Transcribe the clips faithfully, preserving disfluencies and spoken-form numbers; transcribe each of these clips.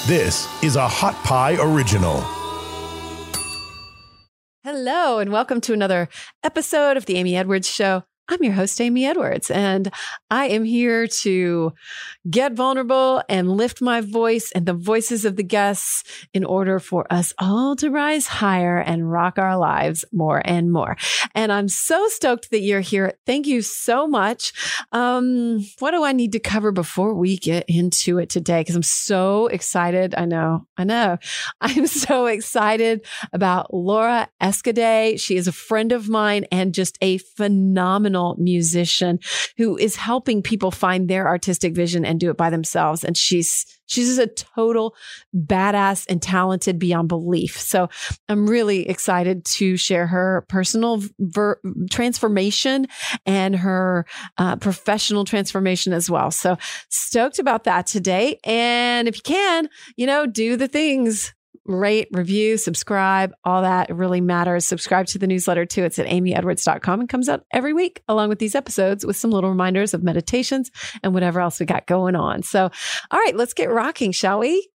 This is a Hot Pie Original. Hello, and welcome to another episode of the Amy Edwards Show. I'm your host, Amy Edwards, and I am here to get vulnerable and lift my voice and the voices of the guests in order for us all to rise higher and rock our lives more and more. And I'm so stoked that you're here. Thank you so much. Um, what do I need to cover before we get into it today? Because I'm so excited. I know, I know. I'm so excited about Laura Escudé. She is a friend of mine and just a phenomenal musician who is helping people find their artistic vision and do it by themselves. And she's she's just a total badass and talented beyond belief. So I'm really excited to share her personal ver- transformation and her uh, professional transformation as well. So stoked about that today. And if you can, you know, do the things. Rate, review, subscribe, all that really matters. Subscribe to the newsletter too. It's at amy edwards dot com and comes out every week along with these episodes with some little reminders of meditations and whatever else we got going on. So, all right, let's get rocking, shall we?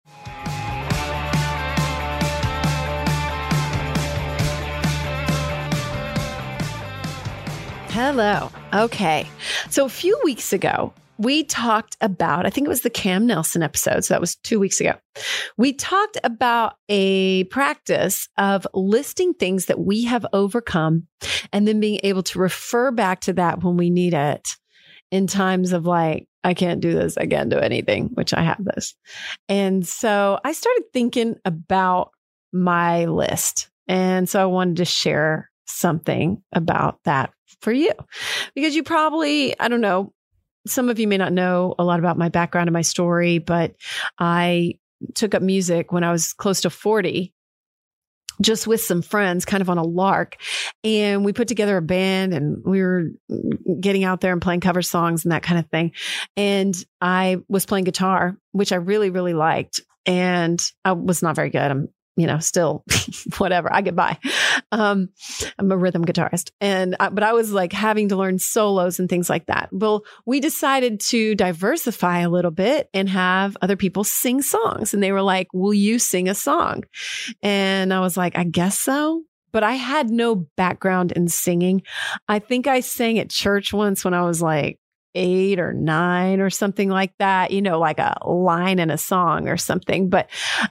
Hello. Okay. So a few weeks ago, we talked about, I think it was the Cam Nelson episode. So that was two weeks ago. We talked about a practice of listing things that we have overcome and then being able to refer back to that when we need it in times of like, I can't do this, I can't do anything, which I have this. And so I started thinking about my list. And so I wanted to share something about that for you because you probably, I don't know, some of you may not know a lot about my background and my story, but I took up music when I was close to forty, just with some friends, kind of on a lark. And we put together a band and we were getting out there and playing cover songs and that kind of thing. And I was playing guitar, which I really, really liked. And I was not very good. I'm you know, still whatever, I get by. Um, I'm a rhythm guitarist. And, I, but I was like having to learn solos and things like that. Well, we decided to diversify a little bit and have other people sing songs. And they were like, will you sing a song? And I was like, I guess so. But I had no background in singing. I think I sang at church once when I was like eight or nine or something like that, you know, like a line in a song or something. But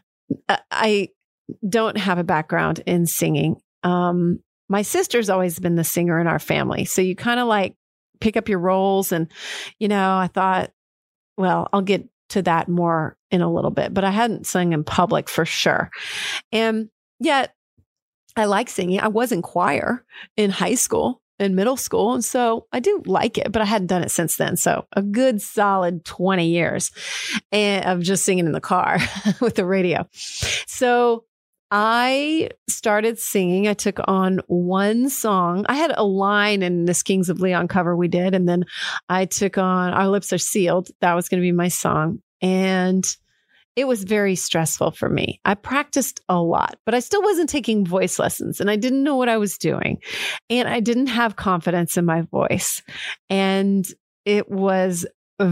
I, don't have a background in singing. Um, my sister's always been the singer in our family. So you kind of like pick up your roles. And, you know, I thought, well, I'll get to that more in a little bit, but I hadn't sung in public for sure. And yet I like singing. I was in choir in high school and middle school. And so I do like it, but I hadn't done it since then. So a good solid twenty years and of just singing in the car with the radio. So I started singing. I took on one song. I had a line in this Kings of Leon cover we did. And then I took on Our Lips Are Sealed. That was going to be my song. And it was very stressful for me. I practiced a lot, but I still wasn't taking voice lessons and I didn't know what I was doing. And I didn't have confidence in my voice. And it was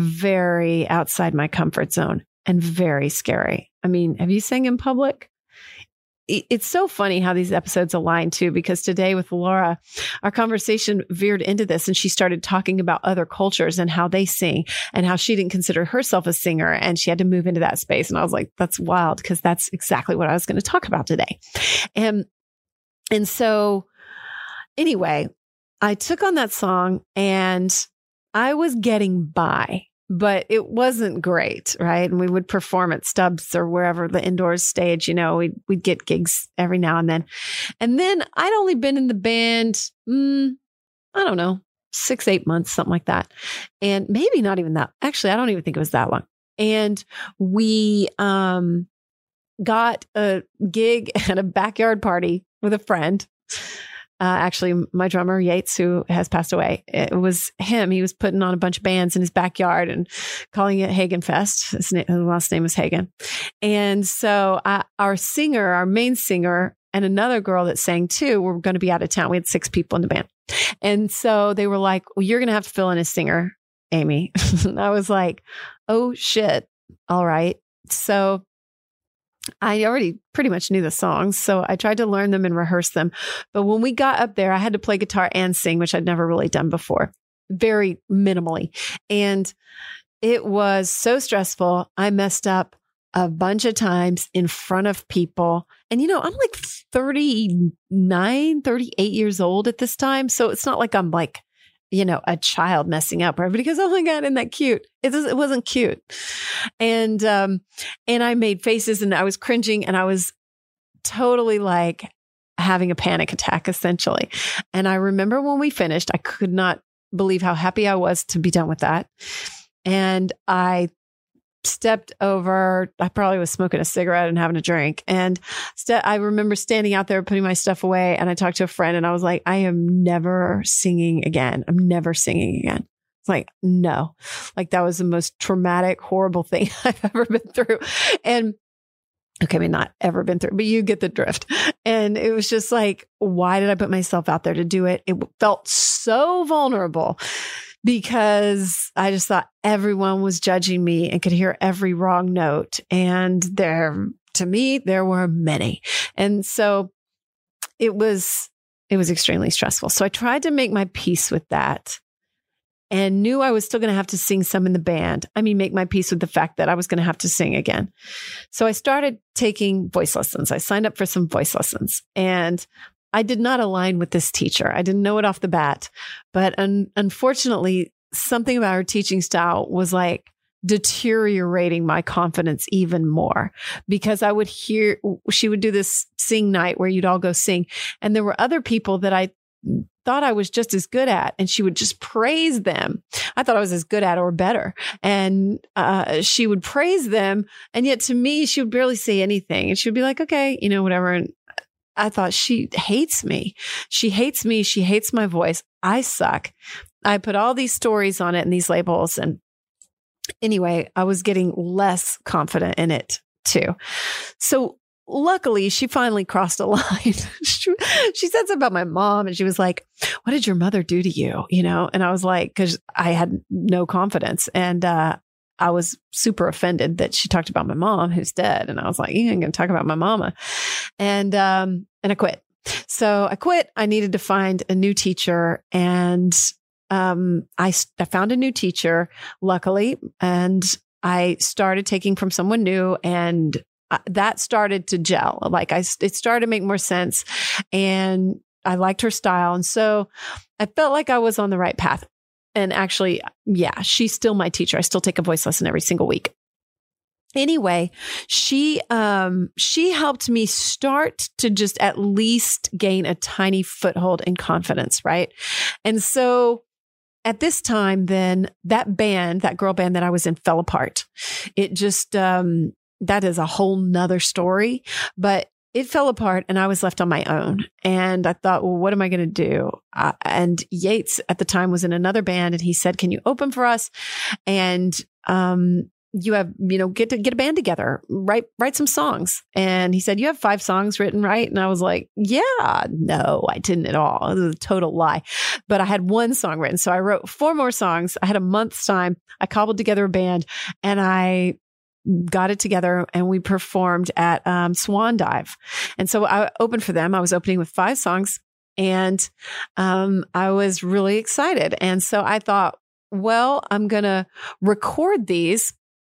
very outside my comfort zone and very scary. I mean, have you sang in public? It's so funny how these episodes align too, because today with Laura, our conversation veered into this and she started talking about other cultures and how they sing and how she didn't consider herself a singer and she had to move into that space. And I was like, that's wild because that's exactly what I was going to talk about today. And, and so anyway, I took on that song and I was getting by. But it wasn't great, right? And we would perform at Stubbs or wherever the indoors stage, you know, we'd, we'd get gigs every now and then. And then I'd only been in the band, mm, I don't know, six, eight months, something like that. And maybe not even that. Actually, I don't even think it was that long. And we um, got a gig at a backyard party with a friend. Uh, actually, my drummer, Yates, who has passed away, it was him. He was putting on a bunch of bands in his backyard and calling it Hagen Fest. His, na- his last name was Hagen. And so I, our singer, our main singer, and another girl that sang too were going to be out of town. We had six people in the band. And so they were like, well, you're going to have to fill in as singer, Amy. I was like, oh, shit. All right. So I already pretty much knew the songs, so I tried to learn them and rehearse them. But when we got up there, I had to play guitar and sing, which I'd never really done before, very minimally. And it was so stressful. I messed up a bunch of times in front of people. And, you know, I'm like thirty-nine, thirty-eight years old at this time. So it's not like I'm like, you know, a child messing up, where everybody goes, oh my God, isn't that cute? It, was, it wasn't cute. And, um, and I made faces and I was cringing and I was totally like having a panic attack essentially. And I remember when we finished, I could not believe how happy I was to be done with that. And I stepped over, I probably was smoking a cigarette and having a drink. And st- I remember standing out there, putting my stuff away. And I talked to a friend and I was like, I am never singing again. I'm never singing again. It's like, no, like that was the most traumatic, horrible thing I've ever been through. And okay, I mean, not ever been through, but you get the drift. And it was just like, why did I put myself out there to do it? It felt so vulnerable, because I just thought everyone was judging me and could hear every wrong note. And there, to me, there were many. And so it was, it was extremely stressful. So I tried to make my peace with that and knew I was still going to have to sing some in the band. I mean, make my peace with the fact that I was going to have to sing again. So I started taking voice lessons. I signed up for some voice lessons, and I did not align with this teacher. I didn't know it off the bat, but un- unfortunately, something about her teaching style was like deteriorating my confidence even more, because I would hear, she would do this sing night where you'd all go sing. And there were other people that I thought I was just as good at, and she would just praise them. I thought I was as good at or better. And uh, she would praise them. And yet to me, she would barely say anything. And she would be like, okay, you know, whatever. And I thought, she hates me. She hates me. She hates my voice. I suck. I put all these stories on it and these labels. And anyway, I was getting less confident in it too. So luckily, she finally crossed a line. she, she said something about my mom, and she was like, what did your mother do to you? You know? And I was like, because I had no confidence. And, uh, I was super offended that she talked about my mom, who's dead. And I was like, you ain't going to talk about my mama. And, um, and I quit. So I quit. I needed to find a new teacher, and, um, I, I found a new teacher, luckily, and I started taking from someone new, and uh, that started to gel. Like I, it started to make more sense, and I liked her style. And so I felt like I was on the right path. And actually, yeah, she's still my teacher. I still take a voice lesson every single week. Anyway, she um, she helped me start to just at least gain a tiny foothold in confidence, right? And so at this time, then that band, that girl band that I was in, fell apart. It just, um, that is a whole nother story, but it fell apart and I was left on my own. And I thought, well, what am I going to do? Uh, and Yates at the time was in another band, and he said, can you open for us? And, um, you have, you know, get to get a band together, write, write some songs. And he said, you have five songs written, right? And I was like, yeah, no, I didn't at all. It was a total lie, but I had one song written. So I wrote four more songs. I had a month's time. I cobbled together a band, and I got it together, and we performed at, um, Swan Dive. And so I opened for them. I was opening with five songs, and, um, I was really excited. And so I thought, well, I'm going to record these,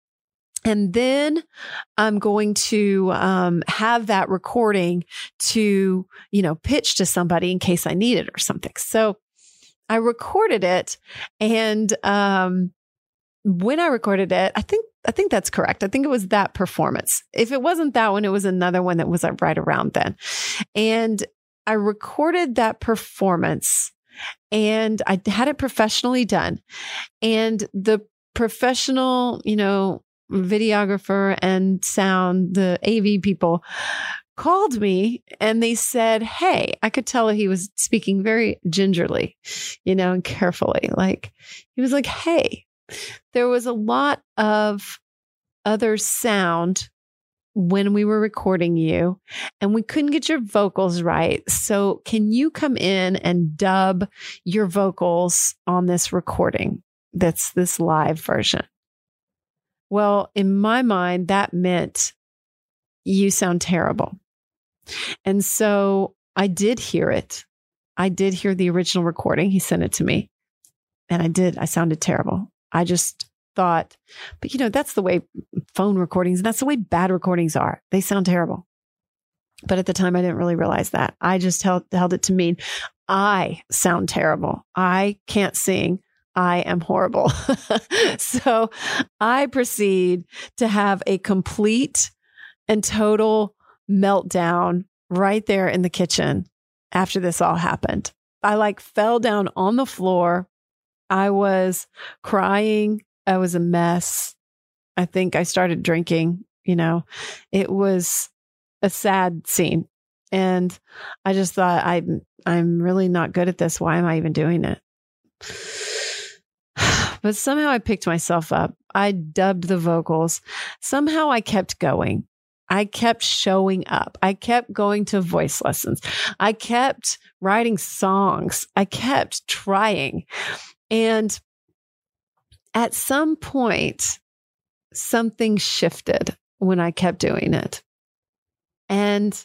and then I'm going to um, have that recording to, you know, pitch to somebody in case I need it or something. So I recorded it. And um, when I recorded it, I think, I think that's correct. I think it was that performance. If it wasn't that one, it was another one that was right around then. And I recorded that performance, and I had it professionally done. And the professional, you know, videographer and sound, the A V people called me, and they said, hey, I could tell he was speaking very gingerly, you know, and carefully. Like, he was like, hey, there was a lot of other sound when we were recording you, and we couldn't get your vocals right. So can you come in and dub your vocals on this recording? That's this live version. Well, in my mind, that meant you sound terrible. And so I did hear it. I did hear the original recording. He sent it to me. And I did. I sounded terrible. I just thought, but you know, that's the way phone recordings, and that's the way bad recordings are. They sound terrible. But at the time, I didn't really realize that. I just held, held it to mean I sound terrible. I can't sing. I am horrible. So I proceed to have a complete and total meltdown right there in the kitchen after this all happened. I like fell down on the floor. I was crying. I was a mess. I think I started drinking, you know, it was a sad scene. And I just thought, I'm, I'm really not good at this. Why am I even doing it? But somehow I picked myself up. I dubbed the vocals. Somehow I kept going. I kept showing up. I kept going to voice lessons. I kept writing songs. I kept trying. And at some point, something shifted when I kept doing it. And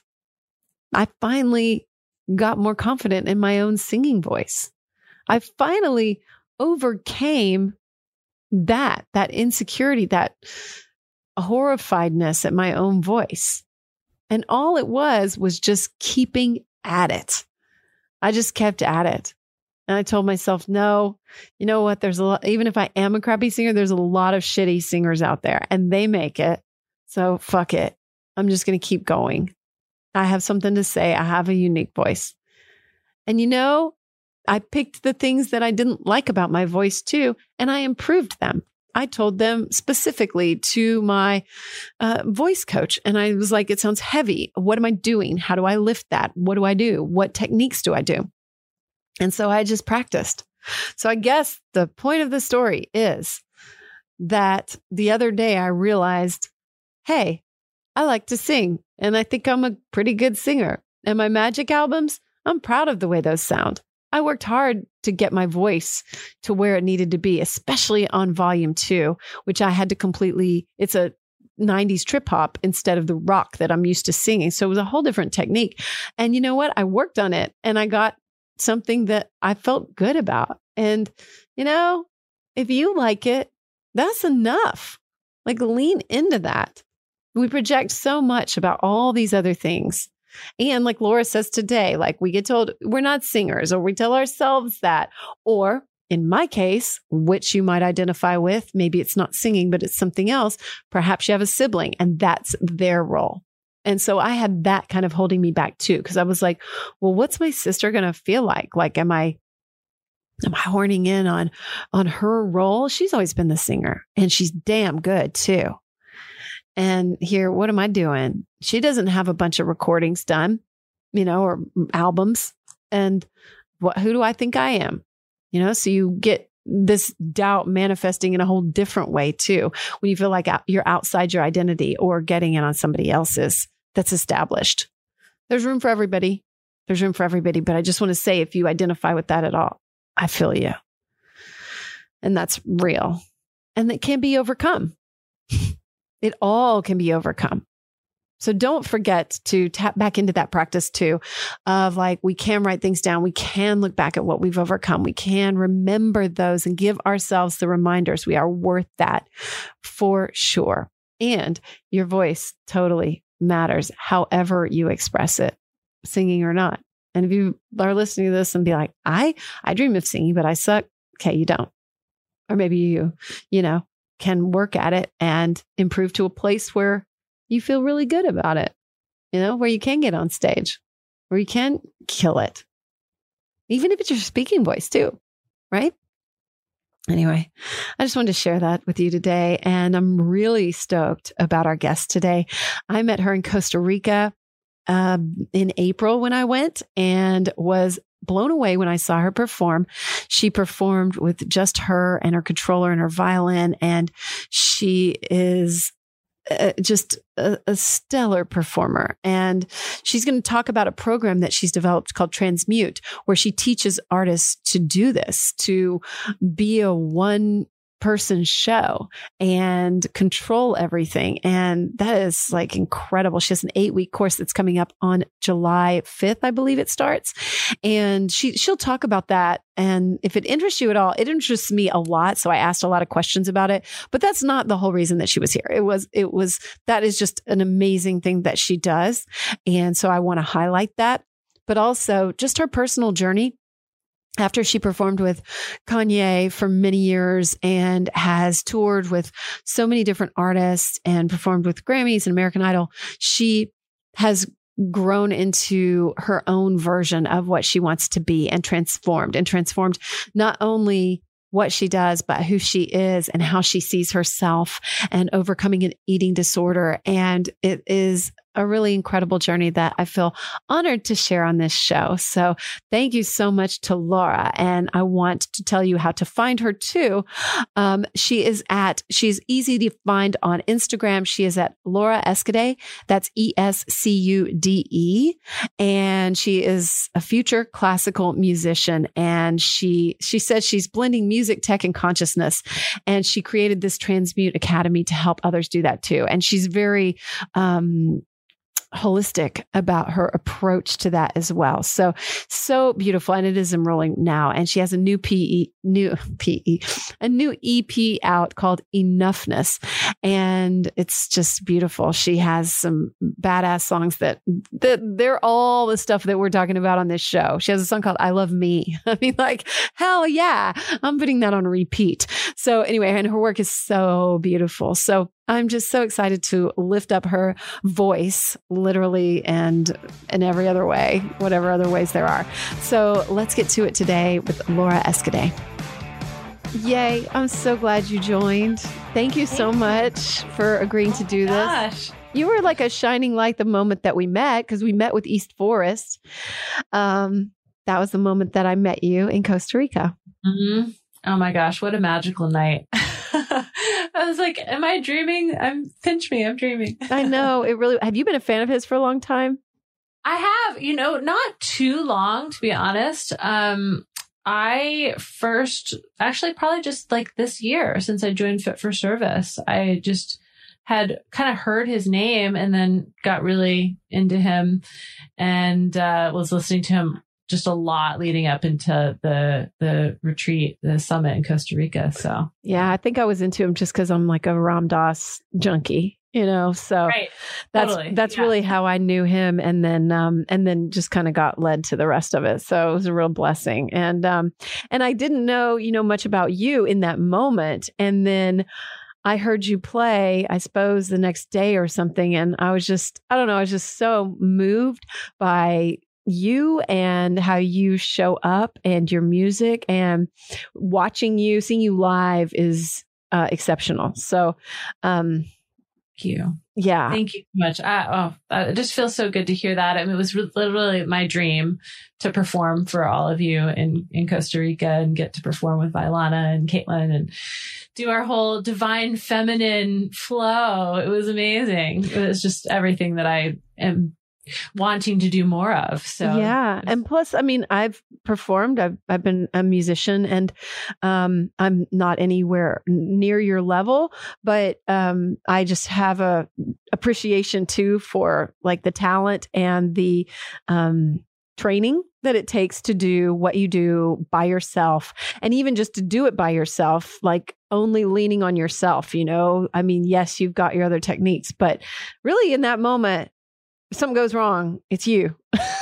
I finally got more confident in my own singing voice. I finally overcame that, that insecurity, that horrifiedness at my own voice. And all it was, was just keeping at it. I just kept at it. And I told myself, no, you know what? There's a lot, even if I am a crappy singer, there's a lot of shitty singers out there and they make it. So fuck it. I'm just going to keep going. I have something to say. I have a unique voice. And you know, I picked the things that I didn't like about my voice too, and I improved them. I told them specifically to my uh, voice coach, and I was like, it sounds heavy. What am I doing? How do I lift that? What do I do? What techniques do I do? And so I just practiced. So I guess the point of the story is that the other day I realized, hey, I like to sing, and I think I'm a pretty good singer. And my magic albums, I'm proud of the way those sound. I worked hard to get my voice to where it needed to be, especially on volume two, which I had to completely, it's a nineties trip hop instead of the rock that I'm used to singing. So it was a whole different technique. And you know what? I worked on it and I got something that I felt good about. And, you know, if you like it, that's enough. Like lean into that. We project so much about all these other things. And like Laura says today, like we get told we're not singers, or we tell ourselves that, or in my case, which you might identify with, maybe it's not singing, but it's something else. Perhaps you have a sibling and that's their role. And so I had that kind of holding me back too, because I was like, well, what's my sister going to feel like? Like, am I, am I horning in on, on her role? She's always been the singer and she's damn good too. And here, what am I doing? She doesn't have a bunch of recordings done, you know, or albums. And what, who do I think I am? You know, so you get this doubt manifesting in a whole different way too, when you feel like you're outside your identity or getting in on somebody else's that's established. There's room for everybody. There's room for everybody. But I just want to say, if you identify with that at all, I feel you. And that's real. And it can be overcome. It all can be overcome. So don't forget to tap back into that practice too, of like, we can write things down. We can look back at what we've overcome. We can remember those and give ourselves the reminders. We are worth that for sure. And your voice totally matters, however you express it, singing or not. And if you are listening to this and be like, I, I dream of singing, but I suck. Okay, you don't. Or maybe you, you know, can work at it and improve to a place where you feel really good about it, you know, where you can get on stage, where you can kill it, even if it's your speaking voice too, right? Anyway, I just wanted to share that with you today. And I'm really stoked about our guest today. I met her in Costa Rica uh, in April when I went, and was blown away when I saw her perform. She performed with just her and her controller and her violin, and she is uh, just a, a stellar performer. And she's going to talk about a program that she's developed called Transmute, where she teaches artists to do this, to be a one person show and control everything. And that is like incredible. She has an eight week course that's coming up on July fifth, I believe it starts. And she, she'll talk about that. And if it interests you at all, it interests me a lot. So I asked a lot of questions about it, but that's not the whole reason that she was here. It was, it was, that is just an amazing thing that she does. And so I want to highlight that, but also just her personal journey. After she performed with Kanye for many years and has toured with so many different artists and performed with Grammys and American Idol, she has grown into her own version of what she wants to be and transformed and transformed not only what she does, but who she is and how she sees herself and overcoming an eating disorder. And it is a really incredible journey that I feel honored to share on this show. So thank you so much to Laura. And I want to tell you how to find her too. Um, she is at, she's easy to find on Instagram. She is at Laura Escudé. That's E S C U D E. And she is a future classical musician. And she, she says she's blending music, tech, and consciousness. And she created this Transmute Academy to help others do that too. And she's very, um, holistic about her approach to that as well. So, so beautiful. And it is enrolling now. And she has a new P E, new P E, a new E P out called Enoughness. And it's just beautiful. She has some badass songs that, that they're all the stuff that we're talking about on this show. She has a song called I Love Me. I mean, like, hell yeah, I'm putting that on repeat. So anyway, and her work is so beautiful. So I'm just so excited to lift up her voice, literally, and in every other way, whatever other ways there are. So let's get to it today with Laura Escudé. Yay. I'm so glad you joined. Thank you so much for agreeing to do this. You were like a shining light the moment that we met, because we met with East Forest. Um, that was the moment that I met you in Costa Rica. Mm-hmm. Oh my gosh, what a magical night. I was like, am I dreaming? I'm pinch me. I'm dreaming. I know it really. Have you been a fan of his for a long time? I have, you know, not too long, to be honest. Um, I first actually probably just like this year since I joined Fit for Service, I just had kind of heard his name and then got really into him and uh, was listening to him just a lot leading up into the the retreat, the summit in Costa Rica. So yeah, I think I was into him just because I'm like a Ram Dass junkie, you know. So right. that's Totally. that's yeah. really how I knew him, and then um and then just kind of got led to the rest of it. So it was a real blessing, and um and I didn't know you know much about you in that moment, and then I heard you play, I suppose the next day or something, and I was just I don't know, I was just so moved by you and how you show up and your music, and watching you, seeing you live is uh, exceptional. So, um, thank you. Yeah. Thank you so much. I, oh, it just feels so good to hear that. I mean, it was re- literally my dream to perform for all of you in, in Costa Rica and get to perform with Vailana and Caitlin and do our whole divine feminine flow. It was amazing. It was just everything that I am wanting to do more of. So yeah. And plus, I mean, I've performed, I've, I've been a musician, and um, I'm not anywhere near your level, but um, I just have a appreciation too for like the talent and the um, training that it takes to do what you do by yourself. And even just to do it by yourself, like only leaning on yourself, you know, I mean, yes, you've got your other techniques, but really in that moment, if something goes wrong, it's you.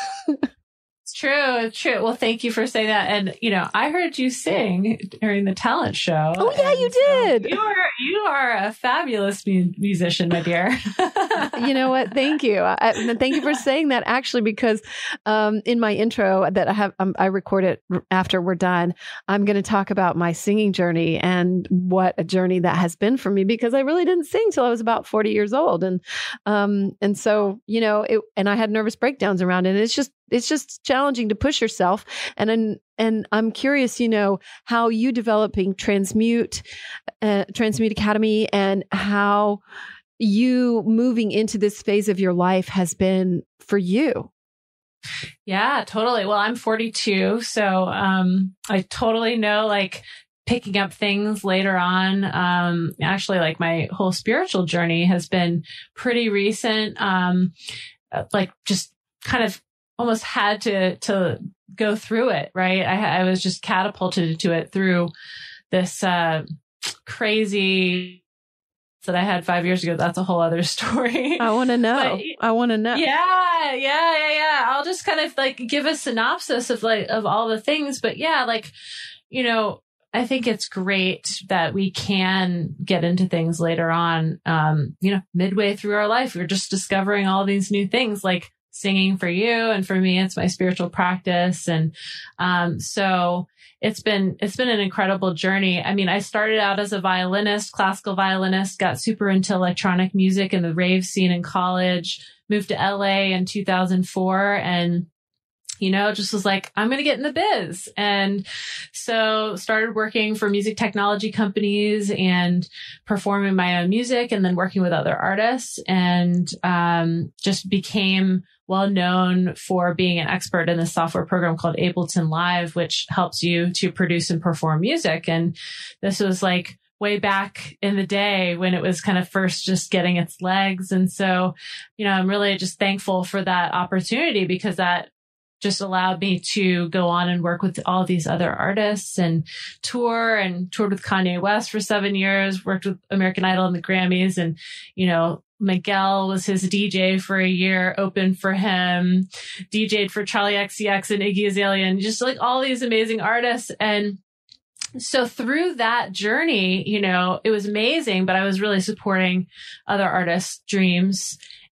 It's true. It's true. Well, thank you for saying that. And, you know, I heard you sing during the talent show. Oh, yeah, you did. So you are, you are a fabulous mu- musician, my dear. You know what? Thank you. I, thank you for saying that, actually, because um, in my intro that I have, um, I record it after we're done, I'm going to talk about my singing journey and what a journey that has been for me, because I really didn't sing till I was about forty years old. And, um, and so, you know, it, and I had nervous breakdowns around it. And it's just, it's just challenging to push yourself. And I'm, and I'm curious, you know, how you developing Transmute, uh, Transmute Academy, and how you moving into this phase of your life has been for you. Yeah, totally. Well, I'm forty-two. So, um, I totally know like picking up things later on. Um, actually, like my whole spiritual journey has been pretty recent. Um, like just kind of almost had to, to go through it, right? I, I was just catapulted to it through this, uh, crazy that I had five years ago. That's a whole other story. I want to know. But, I want to know. Yeah, yeah, yeah, yeah. I'll just kind of like give a synopsis of like, of all the things. But yeah, like, you know, I think it's great that we can get into things later on. Um, you know, midway through our life, we're just discovering all these new things, like singing for you. And for me, it's my spiritual practice. And, um, so it's been, it's been an incredible journey. I mean, I started out as a violinist, classical violinist, got super into electronic music and the rave scene in college, moved to L A in two thousand four, and you know, just was like, I'm going to get in the biz. And so started working for music technology companies and performing my own music and then working with other artists, and um, just became well known for being an expert in this software program called Ableton Live, which helps you to produce and perform music. And this was like way back in the day when it was kind of first just getting its legs. And so, you know, I'm really just thankful for that opportunity, because that just allowed me to go on and work with all these other artists and tour, and toured with Kanye West for seven years, worked with American Idol and the Grammys. And, you know, Miguel was his D J for a year, opened for him, D J'd for Charlie X C X and Iggy Azalea, and just like all these amazing artists. And so through that journey, you know, it was amazing, but I was really supporting other artists' dreams.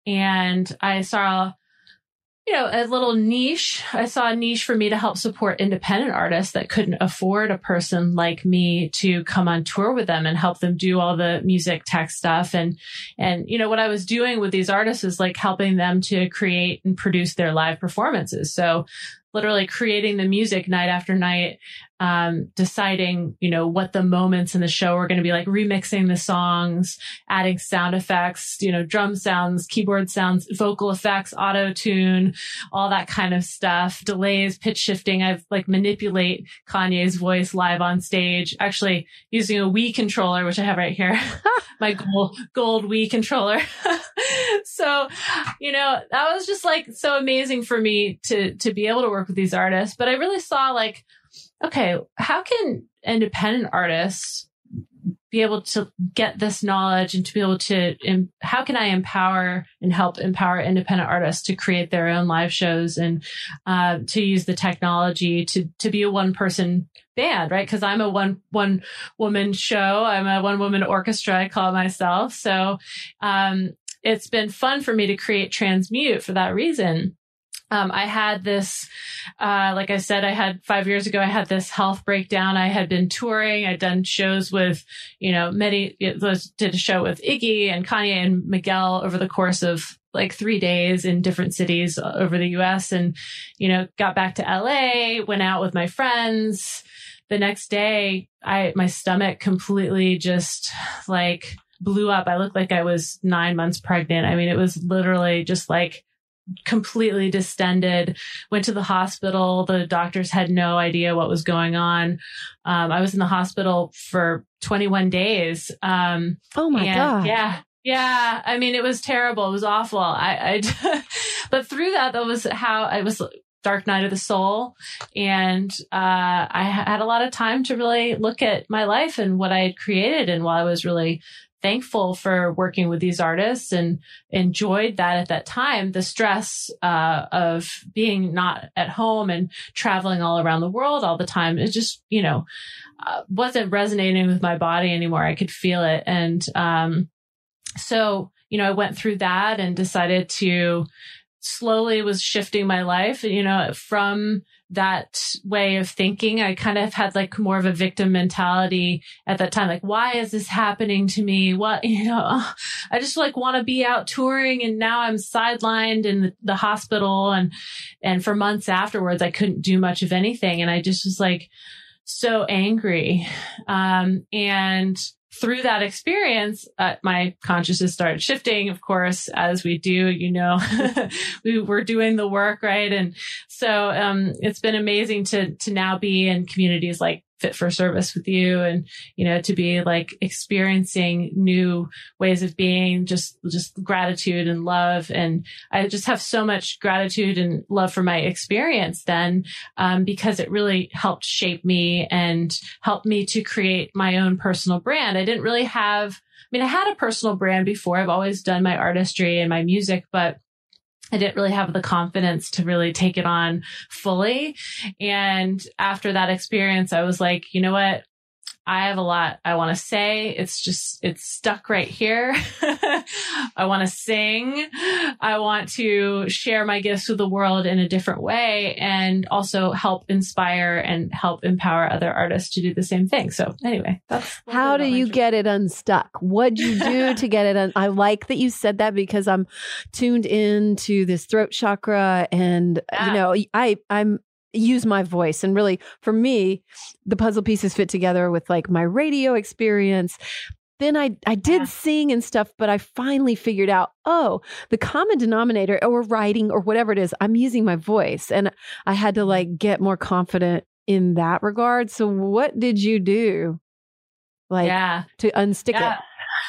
And I saw, you know, a little niche. I saw a niche for me to help support independent artists that couldn't afford a person like me to come on tour with them and help them do all the music tech stuff. And, and, you know, what I was doing with these artists is like helping them to create and produce their live performances. So literally creating the music night after night, um, deciding, you know, what the moments in the show are going to be, like remixing the songs, adding sound effects, you know, drum sounds, keyboard sounds, vocal effects, auto tune, all that kind of stuff, delays, pitch shifting. I've like manipulate Kanye's voice live on stage, actually using a Wii controller, which I have right here, my gold, gold Wii controller. So, you know, that was just like so amazing for me to, to be able to work with these artists. But I really saw like, okay, how can independent artists be able to get this knowledge and to be able to, um, how can I empower and help empower independent artists to create their own live shows and uh, to use the technology to, to be a one person band, right? Because I'm a one, one woman show. I'm a one woman orchestra, I call myself. So um, it's been fun for me to create Transmute for that reason. Um, I had this, uh, like I said, I had five years ago, I had this health breakdown. I had been touring. I'd done shows with, you know, many, did a show with Iggy and Kanye and Miguel over the course of like three days in different cities over the U S, and, you know, got back to L A, went out with my friends. The next day, I, my stomach completely just like blew up. I looked like I was nine months pregnant. I mean, it was literally just like completely distended, went to the hospital. The doctors had no idea what was going on. Um, I was in the hospital for twenty-one days. Um, oh my God. Yeah. Yeah. I mean, it was terrible. It was awful. I, I but through that, that was how I was dark night of the soul. And, uh, I had a lot of time to really look at my life and what I had created. And while I was really thankful for working with these artists and enjoyed that at that time, the stress uh, of being not at home and traveling all around the world all the time, it just, you know, uh, wasn't resonating with my body anymore. I could feel it. And um, so, you know, I went through that and decided to slowly was shifting my life, you know, from that way of thinking. I kind of had like more of a victim mentality at that time. Like, why is this happening to me? What, you know, I just like want to be out touring, and now I'm sidelined in the, the hospital. And, and for months afterwards, I couldn't do much of anything. And I just was like so angry. Um, and through that experience, uh, my consciousness started shifting, of course, as we do, you know, we were doing the work, right? And so, um, it's been amazing to, to now be in communities like Fit for Service with you, and, you know, to be like experiencing new ways of being, just, just gratitude and love. And I just have so much gratitude and love for my experience then, um, because it really helped shape me and helped me to create my own personal brand. I didn't really have, I mean, I had a personal brand before. I've always done my artistry and my music, but I didn't really have the confidence to really take it on fully. And after that experience, I was like, you know what? I have a lot I want to say. It's just, it's stuck right here. I want to sing. I want to share my gifts with the world in a different way, and also help inspire and help empower other artists to do the same thing. So anyway, that's how do you get it unstuck? What'd you do to get it un- I like that you said that, because I'm tuned into this throat chakra, and Yeah. you know, I I'm use my voice, and really for me the puzzle pieces fit together with like my radio experience. Then I I did Yeah. sing and stuff, but I finally figured out, oh, the common denominator, or writing or whatever it is, I'm using my voice, and I had to like get more confident in that regard. So what did you do like Yeah. to unstick Yeah.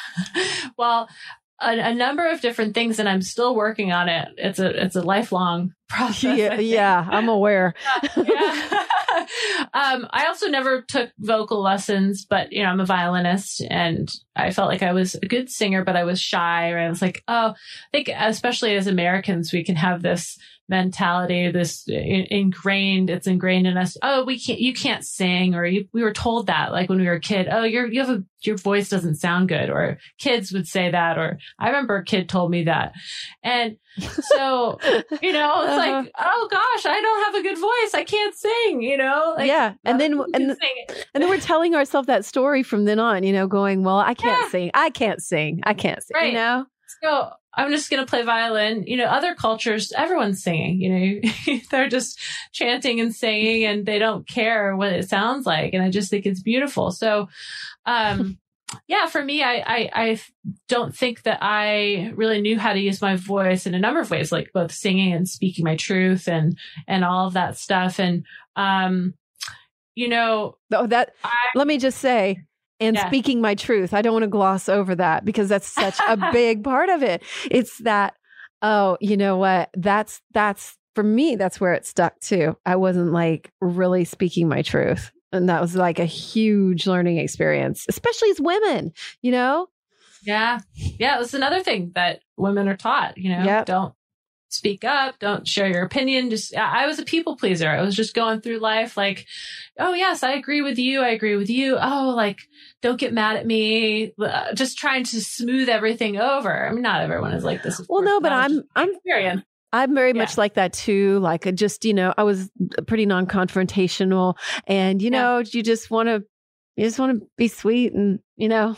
Well, a, a number of different things, and I'm still working on it. It's a it's a lifelong process. it? I Yeah, think. yeah, I'm aware. Yeah. um, I also never took vocal lessons, but you know, I'm a violinist, and I felt like I was a good singer, but I was shy. Or I was like, oh, I think especially as Americans, we can have this mentality, this in- ingrained, it's ingrained in us. Oh, we can't, you can't sing, or you, we were told that like when we were a kid, oh, you're, you have a, your voice doesn't sound good, or kids would say that, or I remember a kid told me that. And so, you know, it's Uh-huh. like, oh gosh, I don't have a good voice. I can't sing, you know? Like, Yeah. And then, other people and, can sing. and then we're telling ourselves that story from then on, you know, going, well, I can't Yeah. sing. I can't sing. I can't sing, Right. you know? So I'm just going to play violin. You know, other cultures, everyone's singing, you know, they're just chanting and singing, and they don't care what it sounds like. And I just think it's beautiful. So, um, yeah, for me, I, I, I don't think that I really knew how to use my voice in a number of ways, like both singing and speaking my truth and, and all of that stuff. And, um, you know, Oh, that, I, let me just say, and Yeah. speaking my truth, I don't want to gloss over that, because that's such a big part of it. It's that, oh, you know what? That's, that's for me, that's where it stuck too. I wasn't like really speaking my truth. And that was like a huge learning experience, especially as women, you know? yeah, yeah, it's another thing that women are taught, you know, Yep. don't speak up, don't share your opinion. Just, I was a people pleaser. I was just going through life like, oh yes, I agree with you. I agree with you. Oh, like, don't get mad at me. Uh, just trying to smooth everything over. I mean, not everyone is like this. Of Well, course, no, but that was I'm, just my I'm, experience. I'm very Yeah. much like that too. Like I just, you know, I was pretty non-confrontational, and, you Yeah. know, you just want to, you just want to be sweet, and, you know,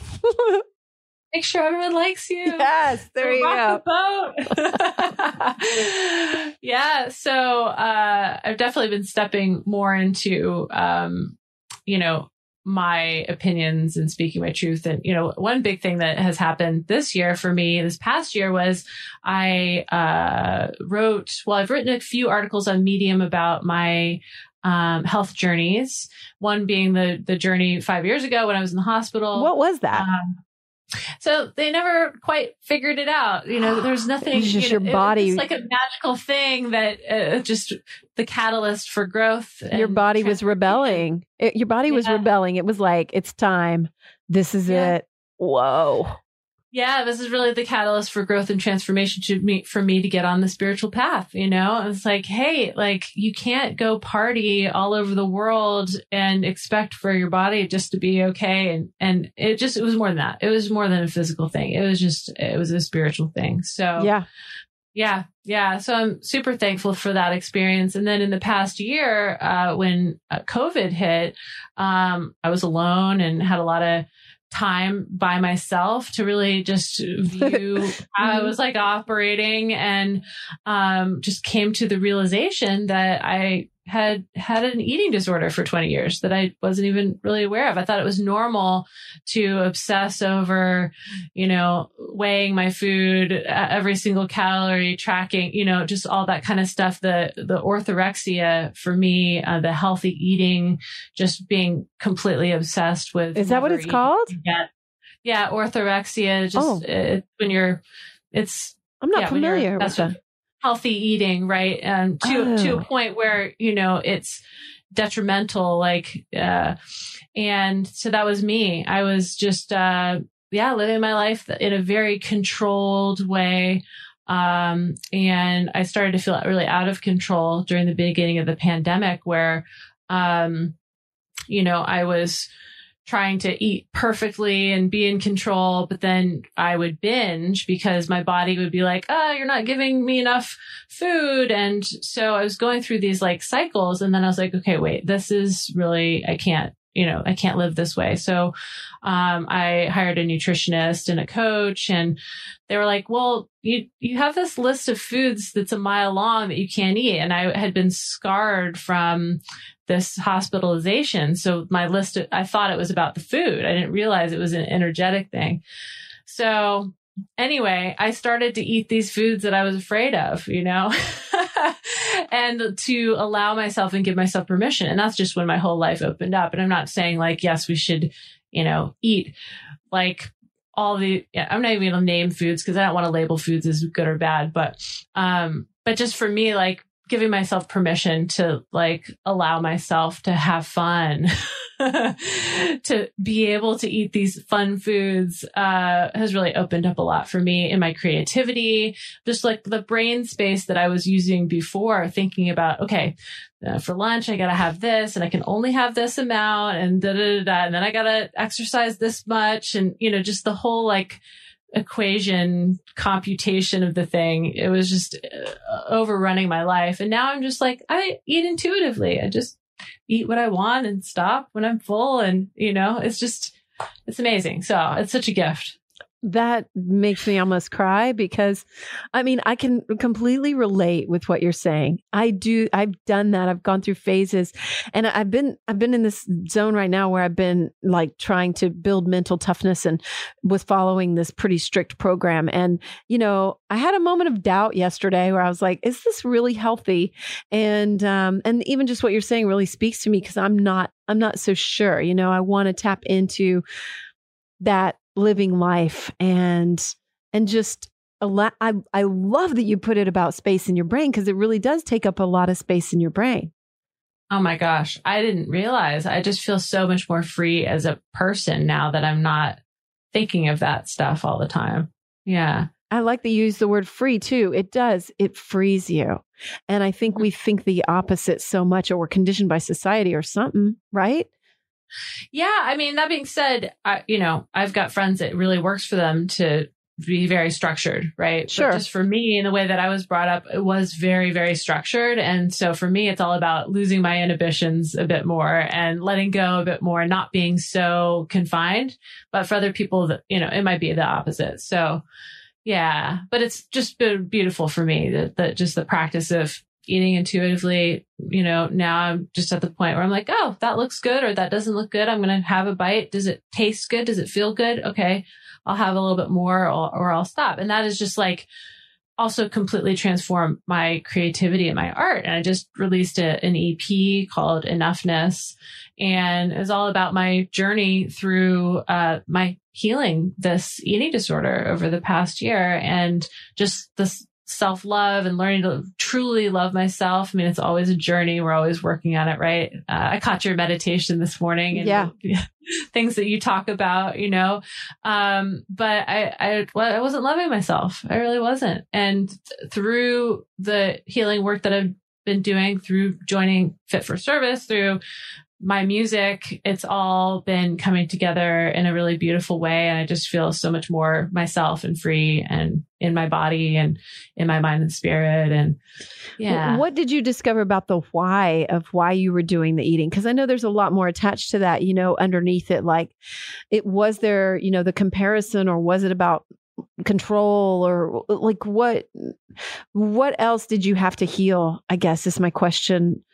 Make sure everyone likes you. yes, there you go. Rock the boat. Yeah. So, uh, I've definitely been stepping more into, um, you know, my opinions and speaking my truth. And, you know, one big thing that has happened this year for me, this past year, was I, uh, wrote, well, I've written a few articles on Medium about my, um, health journeys. One being the, the journey five years ago when I was in the hospital. What was that? Um, so they never quite figured it out. You know, there's nothing, It's just you know, your body. It's like a magical thing that uh, just the catalyst for growth. Your and body was transformation. rebelling. It, your body was Yeah. rebelling. It was like, it's time. This is Yeah. it. Whoa. Yeah, this is really the catalyst for growth and transformation to me, for me to get on the spiritual path. You know, it's like, hey, like you can't go party all over the world and expect for your body just to be okay. And, and it just, it was more than that. It was more than a physical thing. It was just, it was a spiritual thing. So Yeah. Yeah. Yeah. So I'm super thankful for that experience. And then in the past year, uh, when uh, COVID hit, um, I was alone and had a lot of time by myself to really just view how I was like operating, and um, just came to the realization that I had had an eating disorder for twenty years that I wasn't even really aware of. I thought it was normal to obsess over, you know, weighing my food, every single calorie, tracking, you know, just all that kind of stuff. The, the orthorexia for me, uh, the healthy eating, just being completely obsessed with. Is that what it's called? Yeah. Yeah. Orthorexia, just oh. it, when you're, it's, I'm not yeah, familiar with that. Healthy eating, right? And to, oh. to a point where, you know, it's detrimental, like, uh, and so that was me. I was just, uh, yeah, living my life in a very controlled way. Um, and I started to feel really out of control during the beginning of the pandemic where, um, you know, I was trying to eat perfectly and be in control, but then I would binge because my body would be like, oh, you're not giving me enough food. And so I was going through these like cycles. And then I was like, okay, wait, this is really, I can't, you know, I can't live this way. So, um, I hired a nutritionist and a coach, and they were like, well, you, you have this list of foods that's a mile long that you can't eat. And I had been scarred from this hospitalization. So my list, I thought it was about the food. I didn't realize it was an energetic thing. So anyway, I started to eat these foods that I was afraid of, you know, and to allow myself and give myself permission. And that's just when my whole life opened up. And I'm not saying like, yes, we should, you know, eat like all the, yeah, I'm not even going to name foods because I don't want to label foods as good or bad, but, um, but just for me, like, giving myself permission to like allow myself to have fun, to be able to eat these fun foods, uh, has really opened up a lot for me in my creativity, just like the brain space that I was using before, thinking about, okay, uh, for lunch, I got to have this and I can only have this amount and da, da, da, da, and then I got to exercise this much. And, you know, just the whole like equation computation of the thing. It was just uh, overrunning my life. And now I'm just like, I eat intuitively. I just eat what I want and stop when I'm full. And, you know, it's just, it's amazing. So it's such a gift. That makes me almost cry because, I mean, I can completely relate with what you're saying. I do. I've done that. I've gone through phases, and I've been, I've been in this zone right now where I've been like trying to build mental toughness and was following this pretty strict program. And, you know, I had a moment of doubt yesterday where I was like, is this really healthy? And, um, and even just what you're saying really speaks to me because I'm not, I'm not so sure, you know, I want to tap into that living life and and just a lot. I I love that you put it about space in your brain because it really does take up a lot of space in your brain. Oh my gosh, I didn't realize. I just feel so much more free as a person now that I'm not thinking of that stuff all the time. Yeah. I like that you use the word free too. It does. It frees you. And I think we think the opposite so much, or we're conditioned by society or something, right? Yeah. I mean, that being said, I, you know, I've got friends that really works for them to be very structured, right? Sure. But just for me, in the way that I was brought up, it was very, very structured. And so for me, it's all about losing my inhibitions a bit more and letting go a bit more, not being so confined. But for other people, that, you know, it might be the opposite. So yeah, but it's just been beautiful for me that, that just the practice of eating intuitively, you know, now I'm just at the point where I'm like, oh, that looks good, or that doesn't look good. I'm going to have a bite. Does it taste good? Does it feel good? Okay, I'll have a little bit more, or, or I'll stop. And that is just like also completely transformed my creativity and my art. And I just released a, an E P called Enoughness, and it's all about my journey through uh, my healing this eating disorder over the past year, and just this self-love and learning to truly love myself. I mean, it's always a journey. We're always working on it, right? Uh, I caught your meditation this morning and yeah. the, things that you talk about, you know, um, but I, I, well, I wasn't loving myself. I really wasn't. And through the healing work that I've been doing, through joining Fit for Service, through my music, it's all been coming together in a really beautiful way. And I just feel so much more myself and free and in my body and in my mind and spirit. And yeah. What did you discover about the why of why you were doing the eating? Because I know there's a lot more attached to that, you know, underneath it. Like, it was there, you know, the comparison, or was it about control, or like what, what else did you have to heal? I guess is my question.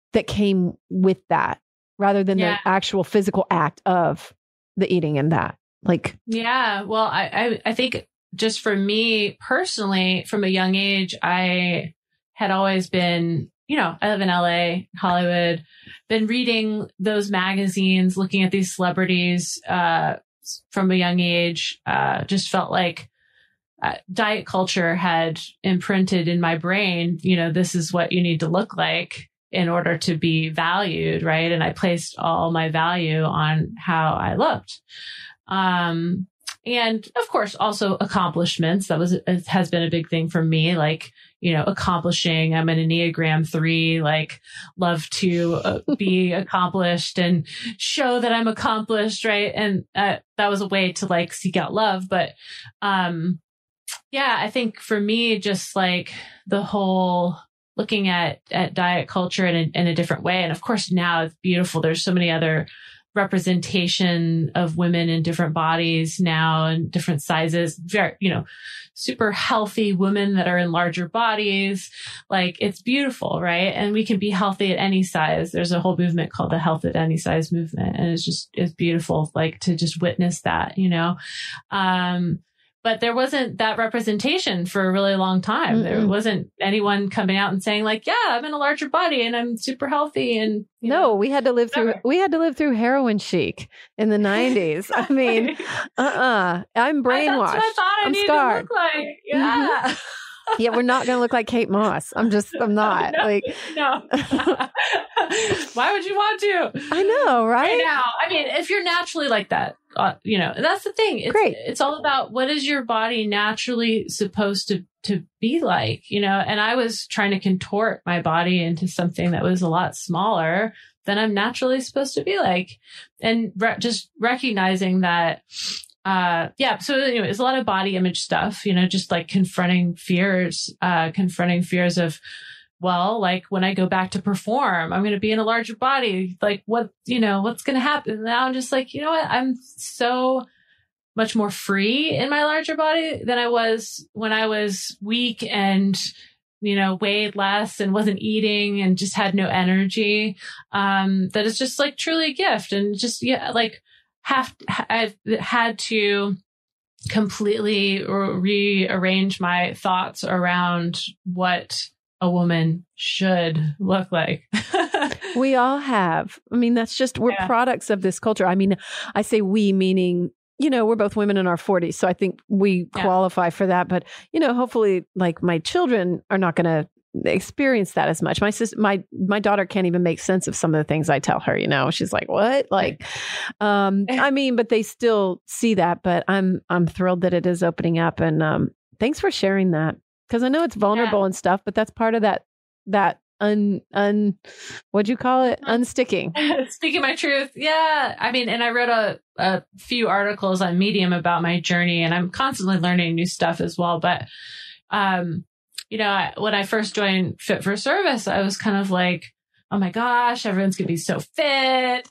that came with that rather than yeah. the actual physical act of the eating and that. Like, yeah, well, I, I, I think just for me personally, from a young age, I had always been, you know, I live in L A, Hollywood, been reading those magazines, looking at these celebrities, uh, from a young age, uh, just felt like uh, diet culture had imprinted in my brain, you know, this is what you need to look like in order to be valued. Right. And I placed all my value on how I looked. Um, and of course, also accomplishments. That was, has been a big thing for me. Like, you know, accomplishing, I'm an Enneagram three, like love to uh, be accomplished and show that I'm accomplished. Right. And uh, that was a way to like seek out love. But, um, yeah, I think for me, just like the whole looking at, at diet culture in a, in a different way. And of course, now it's beautiful. There's so many other representation of women in different bodies now and different sizes, very, you know, super healthy women that are in larger bodies. Like it's beautiful, right? And we can be healthy at any size. There's a whole movement called the health at any size movement. And it's just, it's beautiful, like to just witness that, you know? Um, But there wasn't that representation for a really long time. Mm-hmm. There wasn't anyone coming out and saying like, yeah, I'm in a larger body and I'm super healthy. And you no, know, we had to live through, whatever. we had to live through heroin chic in the nineties. I mean, uh-uh, I'm brainwashed. I, that's what I thought I I'm needed scarred. to look like. Yeah. Mm-hmm. Yeah, we're not going to look like Kate Moss. I'm just, I'm not. no, like, no. Why would you want to? I know, right? Right now. I mean, if you're naturally like that, uh, you know, that's the thing. It's, Great. It's all about what is your body naturally supposed to, to be like, you know, and I was trying to contort my body into something that was a lot smaller than I'm naturally supposed to be like. And re- just recognizing that, Uh, yeah. So anyway, it's a lot of body image stuff, you know, just like confronting fears, uh, confronting fears of, well, like when I go back to perform, I'm going to be in a larger body. Like what, you know, what's going to happen? Now I'm just like, you know what? I'm so much more free in my larger body than I was when I was weak and, you know, weighed less and wasn't eating and just had no energy. Um, that is just like truly a gift and just, yeah, like, have I've had to completely rearrange my thoughts around what a woman should look like. We all have. I mean, that's just, we're yeah. products of this culture. I mean, I say we, meaning, you know, we're both women in our forties. So I think we yeah. qualify for that. But, you know, hopefully like my children are not going to experience that as much. My sister, my, my daughter can't even make sense of some of the things I tell her, you know, she's like, what? Like, um, I mean, but they still see that, but I'm, I'm thrilled that it is opening up. And, um, thanks for sharing that. Cause I know it's vulnerable yeah. and stuff, but that's part of that, that un, un, what'd you call it? Unsticking. Speaking my truth. Yeah. I mean, and I wrote a, a few articles on Medium about my journey and I'm constantly learning new stuff as well. But, um, you know, I, when I first joined Fit for Service, I was kind of like, oh my gosh, everyone's going to be so fit.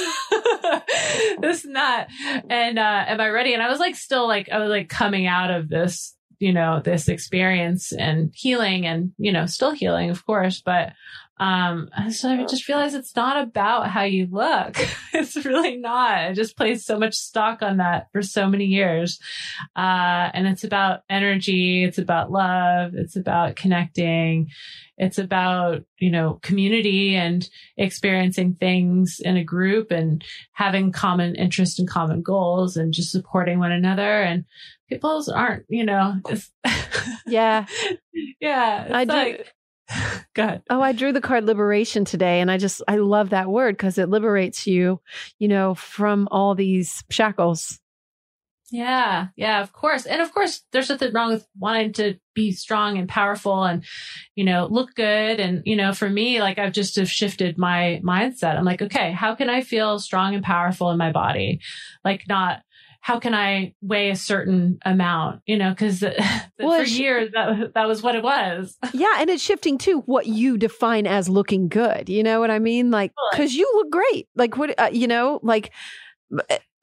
This and that. And, uh, am I ready? And I was like, still like, I was like coming out of this, you know, this experience and healing and, you know, still healing, of course. But, um, so I just realized it's not about how you look. It's really not. I just placed so much stock on that for so many years. Uh, and it's about energy. It's about love. It's about connecting. It's about, you know, community and experiencing things in a group and having common interest and common goals and just supporting one another. And people's aren't, you know, it's yeah. yeah. It's I like, do. Go ahead. Oh, I drew the card liberation today. And I just, I love that word because it liberates you, you know, from all these shackles. Yeah. Yeah, of course. And of course, there's nothing wrong with wanting to be strong and powerful and, you know, look good. And, you know, for me, like I've just have shifted my mindset. I'm like, okay, how can I feel strong and powerful in my body? Like not, how can I weigh a certain amount, you know, because well, for years that, that was what it was. Yeah. And it's shifting to what you define as looking good. You know what I mean? Like, because you look great. Like, what, uh, you know, like,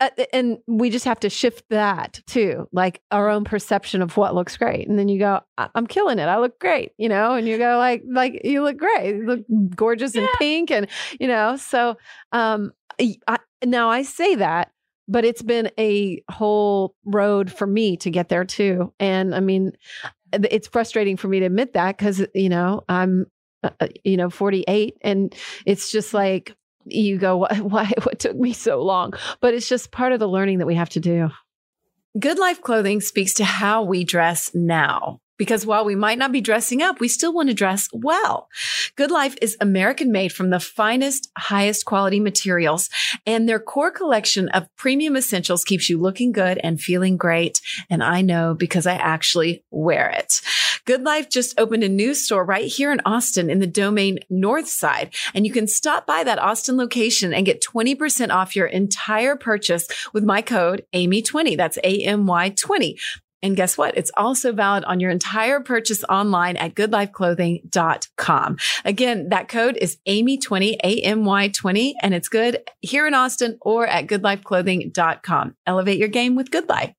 uh, and we just have to shift that too, like our own perception of what looks great. And then you go, I- I'm killing it. I look great, you know, and you go like, like you look great, you look gorgeous in Yeah. pink. And, you know, so, um, I, now I say that, but it's been a whole road for me to get there too. And I mean, it's frustrating for me to admit that because, you know, I'm, uh, you know, forty-eight, and it's just like, you go, why, why, what took me so long? But it's just part of the learning that we have to do. Good Life Clothing speaks to how we dress now. Because while we might not be dressing up, we still want to dress well. Good Life is American made from the finest, highest quality materials, and their core collection of premium essentials keeps you looking good and feeling great. And I know because I actually wear it. Good Life just opened a new store right here in Austin in the Domain North Side. And you can stop by that Austin location and get twenty percent off your entire purchase with my code A M Y twenty. That's A M Y twenty. And guess what? It's also valid on your entire purchase online at good life clothing dot com. Again, that code is A M Y twenty, A M Y twenty, and it's good here in Austin or at good life clothing dot com. Elevate your game with Good Life.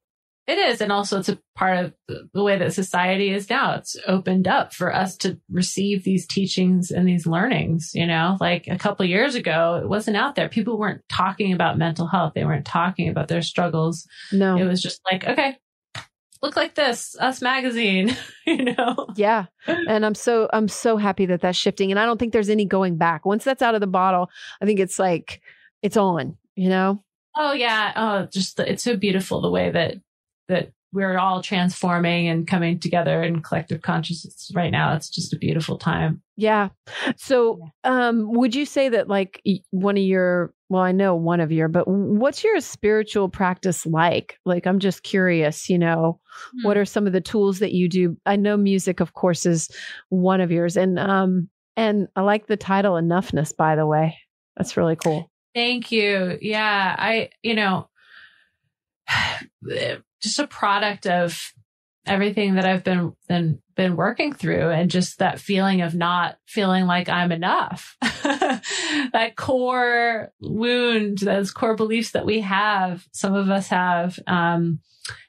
It is. And also it's a part of the way that society is now. It's opened up for us to receive these teachings and these learnings, you know, like a couple of years ago, it wasn't out there. People weren't talking about mental health. They weren't talking about their struggles. No. It was just like, okay, look like this, Us Magazine, you know? Yeah. And I'm so, I'm so happy that that's shifting. And I don't think there's any going back. Once that's out of the bottle, I think it's like, it's on, you know? Oh yeah. Oh, just, the, it's so beautiful the way that, that we're all transforming and coming together in collective consciousness right now. It's just a beautiful time. Yeah. So, um, would you say that like one of your, well, I know one of your, but what's your spiritual practice like? Like, I'm just curious, you know, hmm. what are some of the tools that you do? I know music, of course, is one of yours. And, um, and I like the title Enoughness, by the way. That's really cool. Thank you. Yeah. I, you know, just a product of everything that I've been, been, been working through, and just that feeling of not feeling like I'm enough, that core wound, those core beliefs that we have, some of us have. Um,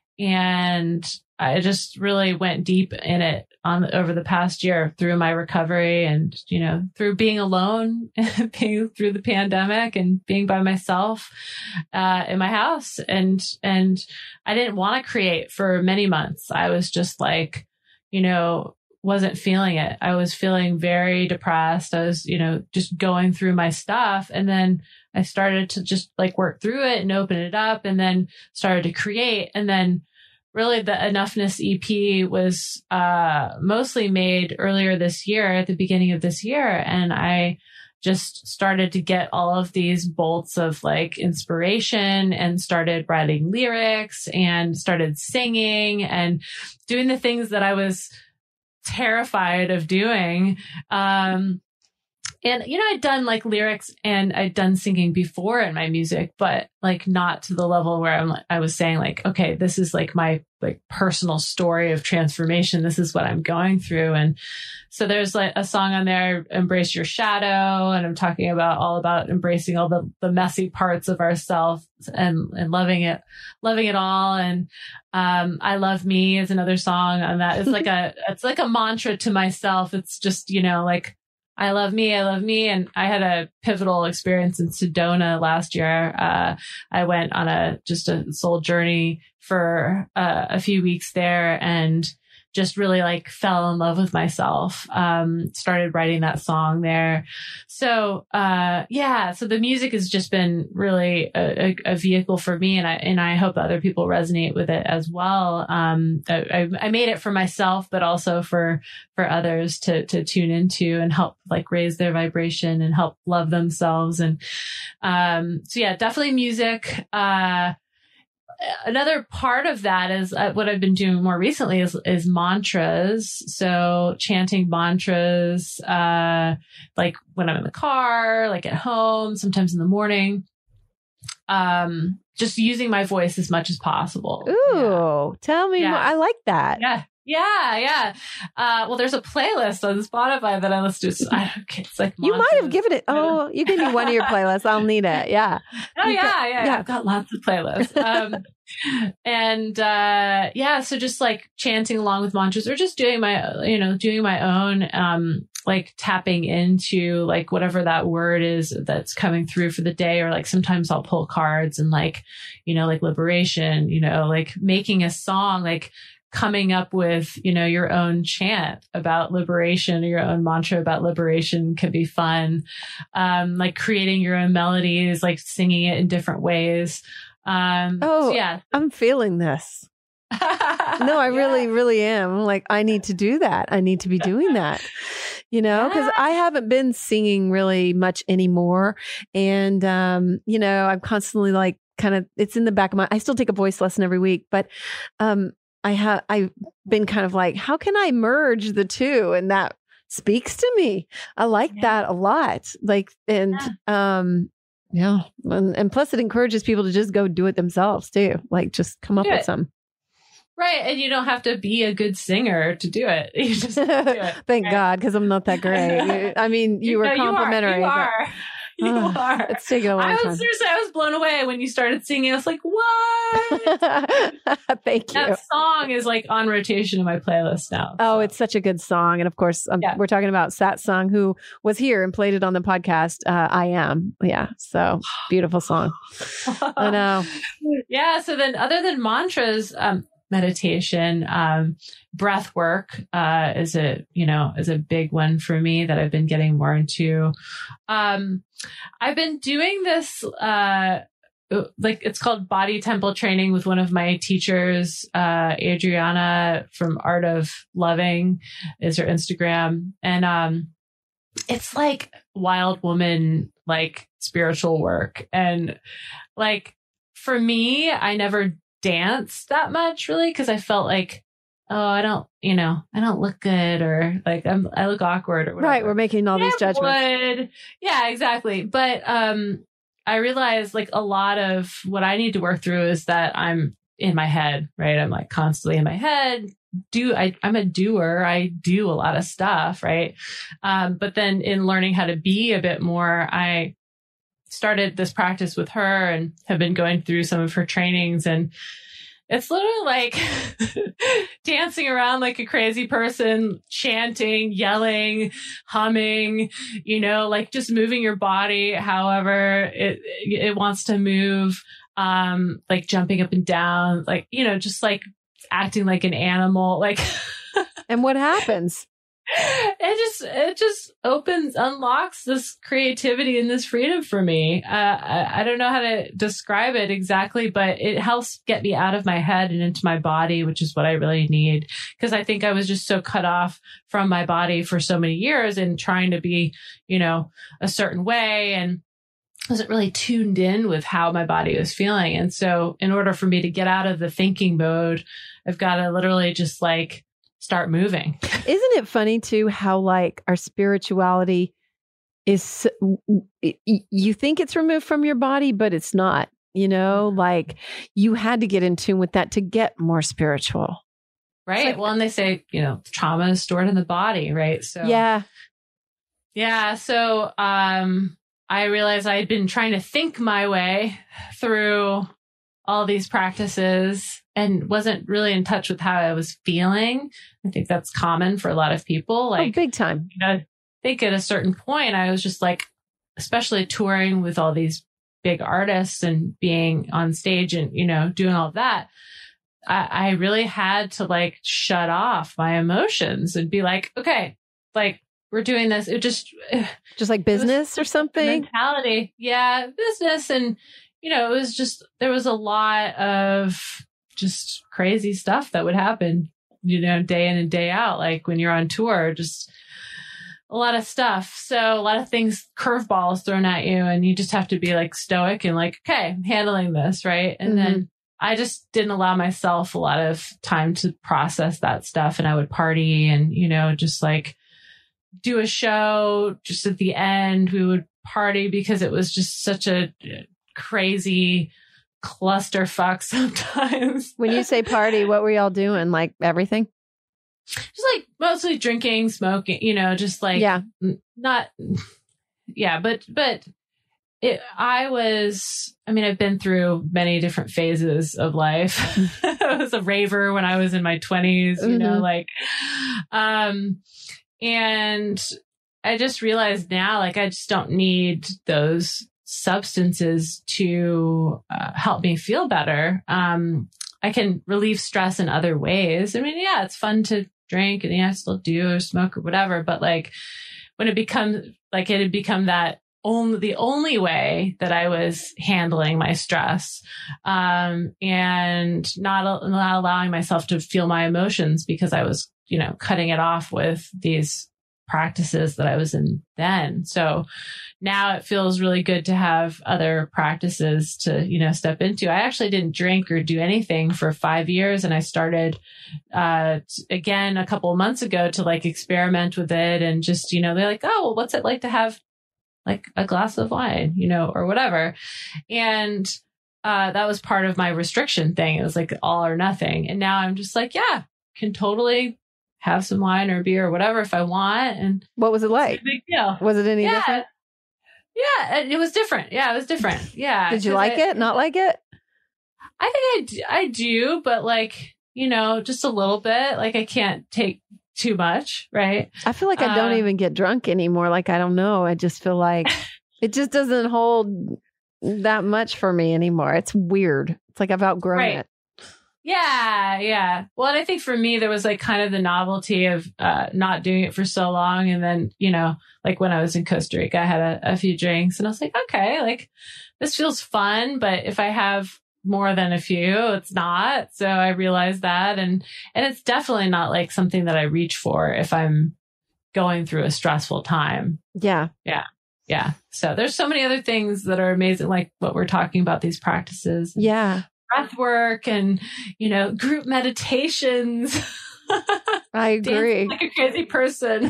and I just really went deep in it on over the past year through my recovery, and, you know, through being alone, being through the pandemic and being by myself, uh, in my house. And, and I didn't want to create for many months. I was just like, you know, wasn't feeling it. I was feeling very depressed. I was, you know, just going through my stuff. And then I started to just like work through it and open it up, and then started to create. And then really the Enoughness E P was uh, mostly made earlier this year, at the beginning of this year. And I just started to get all of these bolts of like inspiration, and started writing lyrics, and started singing and doing the things that I was terrified of doing. Um, And, you know, I'd done like lyrics and I'd done singing before in my music, but like not to the level where I'm like, I was saying like, okay, this is like my like personal story of transformation. This is what I'm going through. And so there's like a song on there, Embrace Your Shadow. And I'm talking about all about embracing all the, the messy parts of ourselves, and, and loving it, loving it all. And, um, I Love Me is another song on that. It's like a, it's like a mantra to myself. It's just, you know, like, I love me. I love me. And I had a pivotal experience in Sedona last year. Uh, I went on a, just a soul journey for uh, a few weeks there, and just really like fell in love with myself. Um, started writing that song there. So, uh, yeah, so the music has just been really a, a, a vehicle for me. And I, and I hope other people resonate with it as well. Um, I, I made it for myself, but also for, for others to, to tune into and help like raise their vibration and help love themselves. And, um, so yeah, definitely music. Uh, Another part of that is uh, what I've been doing more recently is, is mantras. So chanting mantras, uh, like when I'm in the car, like at home, sometimes in the morning, um, just using my voice as much as possible. Ooh, yeah. Tell me yeah. more. I like that. Yeah. Yeah, yeah. Uh, well, there's a playlist on Spotify that I listen to. I don't, it's like you might have given it. Oh, you give me one of your playlists. I'll need it. Yeah. Oh, You yeah, got- yeah, yeah. I've got lots of playlists. Um, and uh, yeah, so just like chanting along with mantras, or just doing my, you know, doing my own, um, like tapping into like whatever that word is that's coming through for the day. Or like sometimes I'll pull cards and like, you know, like liberation, you know, like making a song, like coming up with, you know, your own chant about liberation or your own mantra about liberation can be fun. Um, like creating your own melodies, like singing it in different ways. Um, Oh, so yeah. I'm feeling this. No, I Yeah. really, really am. I'm like, I need to do that. I need to be doing that, you know, because I haven't been singing really much anymore. And, um, you know, I'm constantly like, kind of, it's in the back of my, I still take a voice lesson every week, but, um, I have, I've been kind of like, how can I merge the two? And that speaks to me. I like Yeah. that a lot. Like, and, um, yeah. And, and plus it encourages people to just go do it themselves too. Like just come up Do with it. some. Right. And you don't have to be a good singer to do it. You just do it. Thank right? God, because I'm not that great. I mean, you, were know, complimentary. You but- are. You are. You Oh, are. It's taken a long I was time. seriously, I was blown away when you started singing. I was like, what? Thank you. That song is like on rotation in my playlist now. Oh, so. it's such a good song. And of course, um, Yeah. we're talking about Satsang, who was here and played it on the podcast. Uh, I Am. Yeah. So beautiful song. I know. Yeah. So then other than mantras, um, meditation, um, breath work, uh, is a, you know, is a big one for me that I've been getting more into. Um, I've been doing this, uh, like it's called body temple training with one of my teachers, uh, Adriana from Art of Loving is her Instagram. And, um, it's like wild woman, like spiritual work. And like, for me, I never danced that much really, because I felt like, oh, I don't, you know, I don't look good, or like I'm, I look awkward or whatever. Right. We're making all these I judgments. would. Yeah, exactly. But um, I realized like a lot of what I need to work through is that I'm in my head, right? I'm like constantly in my head. Do I, I'm a doer. I do a lot of stuff, right? Um, but then in learning how to be a bit more, I started this practice with her and have been going through some of her trainings, and it's literally like dancing around like a crazy person, chanting, yelling, humming, you know, like just moving your body however it it wants to move, um, like jumping up and down, like, you know, just like acting like an animal, like And what happens? it just it just opens unlocks this creativity and this freedom for me. uh, I, I don't know how to describe it exactly, but it helps get me out of my head and into my body, which is what I really need, because I think I was just so cut off from my body for so many years and trying to be, you know, a certain way, and wasn't really tuned in with how my body was feeling. And so in order for me to get out of the thinking mode, I've got to literally just like start moving. Isn't it funny too how like our spirituality is, you think it's removed from your body, but it's not, you know, like you had to get in tune with that to get more spiritual. Right. like- well, and they say, you know, trauma is stored in the body. Right. So, Yeah. yeah. So, um, I realized I had been trying to think my way through all these practices and wasn't really in touch with how I was feeling. I think that's common for a lot of people. Oh, Like, big time. you know, I think at a certain point, I was just like, especially touring with all these big artists and being on stage and, you know, doing all of that, I, I really had to like shut off my emotions and be like, okay, like we're doing this. It just, Just like business or something. mentality. Yeah. Business. And, you know, it was just, there was a lot of just crazy stuff that would happen, you know, day in and day out. Like when you're on tour, just a lot of stuff. So a lot of things, curveballs thrown at you, and you just have to be like stoic and like, okay, I'm handling this. Right. And Mhm. then I just didn't allow myself a lot of time to process that stuff. And I would party and, you know, just like do a show. Just at the end, we would party because it was just such a crazy clusterfuck sometimes. When you say party, what were y'all doing? Like everything? just like mostly drinking, smoking, you know, just like, Yeah. not, yeah, but, but it, I was, I mean, I've been through many different phases of life. I was a raver when I was in my twenties, you mm-hmm. know, like, um, and I just realized now, like, I just don't need those substances to uh, help me feel better. Um, I can relieve stress in other ways. I mean, yeah, it's fun to drink and yeah, I still do or smoke or whatever. But like when it becomes like it had become that only the only way that I was handling my stress, um, and not, not allowing myself to feel my emotions because I was, you know, cutting it off with these practices that I was in then. So now it feels really good to have other practices to, you know, step into. I actually didn't drink or do anything for five years. And I started, uh, t- again, a couple of months ago to like experiment with it and just, you know, they're like, oh, well, what's it like to have like a glass of wine, you know, or whatever. And, uh, that was part of my restriction thing. It was like all or nothing. And now I'm just like, yeah, can totally have some wine or beer or whatever if I want. And what was it like? Big deal. Was it any yeah. different? Yeah, it was different. Yeah, it was different. Yeah. Did you like I, it? Not like it? I think I, d- I do, but like, you know, just a little bit. Like I can't take too much, right? I feel like I don't um, even get drunk anymore. Like, I don't know. I just feel like it just doesn't hold that much for me anymore. It's weird. It's like I've outgrown right. it. Yeah, yeah. Well, and I think for me, there was like kind of the novelty of uh, not doing it for so long. And then, you know, like when I was in Costa Rica, I had a, a few drinks and I was like, okay, like this feels fun. But if I have more than a few, it's not. So I realized that. And, and it's definitely not like something that I reach for if I'm going through a stressful time. Yeah. Yeah. Yeah. So there's so many other things that are amazing, like what we're talking about, these practices. Yeah. Breath work and, you know, group meditations. I agree. Dancing like a crazy person.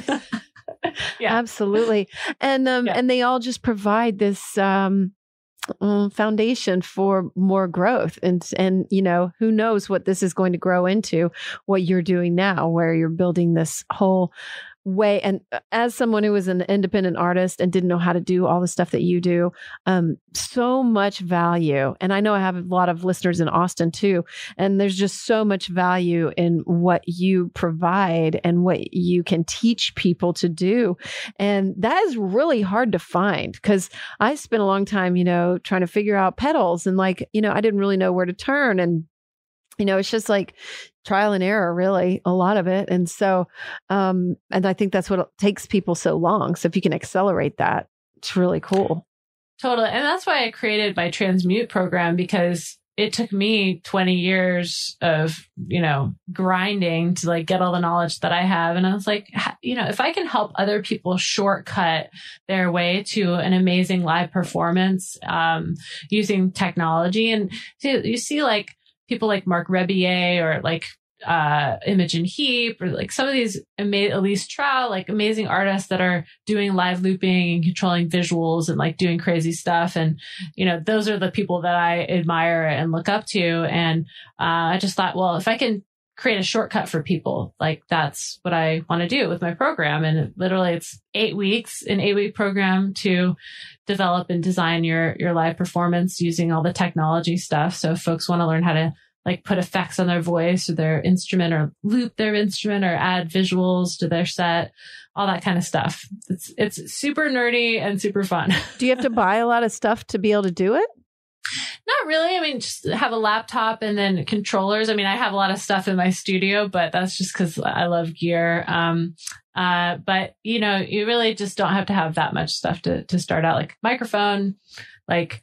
Yeah, absolutely. And, um, yeah. and they all just provide this, um, um, foundation for more growth. And, and, you know, who knows what this is going to grow into, what you're doing now, where you're building this whole way. And as someone who was an independent artist and didn't know how to do all the stuff that you do, um, so much value. And I know I have a lot of listeners in Austin too. And there's just so much value in what you provide and what you can teach people to do. And that is really hard to find because I spent a long time, you know, trying to figure out pedals and like, you know, I didn't really know where to turn. And you know, it's just like trial and error, really, a lot of it. And so, um, and I think that's what takes people so long. So if you can accelerate that, it's really cool. Totally. And that's why I created my Transmute program, because it took me twenty years of, you know, grinding to like get all the knowledge that I have. And I was like, you know, if I can help other people shortcut their way to an amazing live performance, um, using technology. And so you see like, people like Mark Rebier or like uh, Imogen Heap or like some of these ama- Elise Trout, like amazing artists that are doing live looping and controlling visuals and like doing crazy stuff. And, you know, those are the people that I admire and look up to. And uh, I just thought, well, if I can create a shortcut for people, like that's what I want to do with my program. And it, literally it's eight weeks, an eight week program to develop and design your, your live performance using all the technology stuff. So if folks want to learn how to like put effects on their voice or their instrument or loop their instrument or add visuals to their set, all that kind of stuff. It's, it's super nerdy and super fun. Do you have to buy a lot of stuff to be able to do it? Not really. I mean, just have a laptop and then controllers. I mean, I have a lot of stuff in my studio, but that's just because I love gear. Um, uh, but you know, you really just don't have to have that much stuff to, to start out, like microphone, like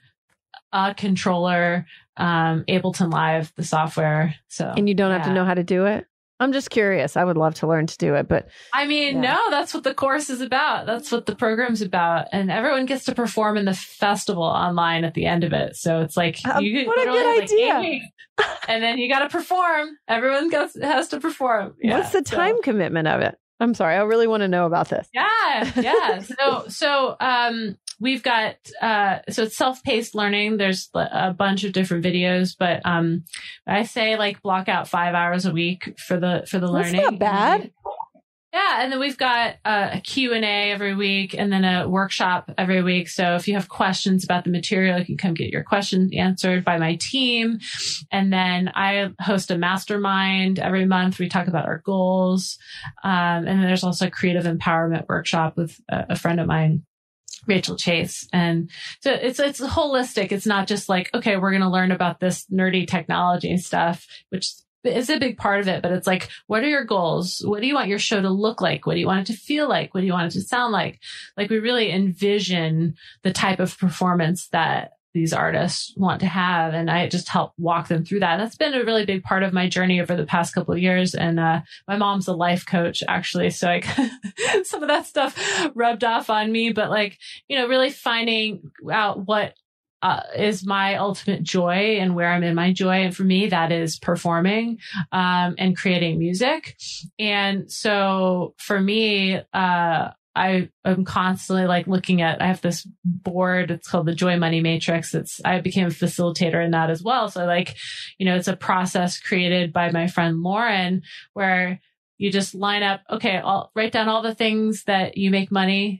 a controller, um, Ableton Live, the software. So, and you don't yeah. have to know how to do it. I'm just curious. I would love to learn to do it, but I mean, yeah. no, that's what the course is about. That's what the program's about. And everyone gets to perform in the festival online at the end of it. So it's like, uh, you what a good like idea. And then you got to perform. Everyone goes, has to perform. Yeah, What's the time so. commitment of it? I'm sorry. I really want to know about this. Yeah. Yeah. so, so, um, we've got, uh, so it's self-paced learning. There's a bunch of different videos, but, um, I say like block out five hours a week for the, for the That's learning. not bad. Yeah. And then we've got uh, a Q and A every week and then a workshop every week. So if you have questions about the material, you can come get your questions answered by my team. And then I host a mastermind every month. We talk about our goals. Um, and then there's also a creative empowerment workshop with a, a friend of mine, Rachel Chase. And so it's, it's holistic. It's not just like, okay, we're going to learn about this nerdy technology stuff, which is a big part of it, but it's like, what are your goals? What do you want your show to look like? What do you want it to feel like? What do you want it to sound like? Like we really envision the type of performance that these artists want to have. And I just help walk them through that. That's been a really big part of my journey over the past couple of years. And, uh, my mom's a life coach actually. So I, some of that stuff rubbed off on me, but like, you know, really finding out what Uh, is my ultimate joy and where I'm in my joy. And for me, that is performing, um, and creating music. And so for me, uh, I am constantly like looking at, I have this board. It's called the Joy Money Matrix. It's, I became a facilitator in that as well. So like, you know, it's a process created by my friend Lauren where you just line up, okay, I'll write down all the things that you make money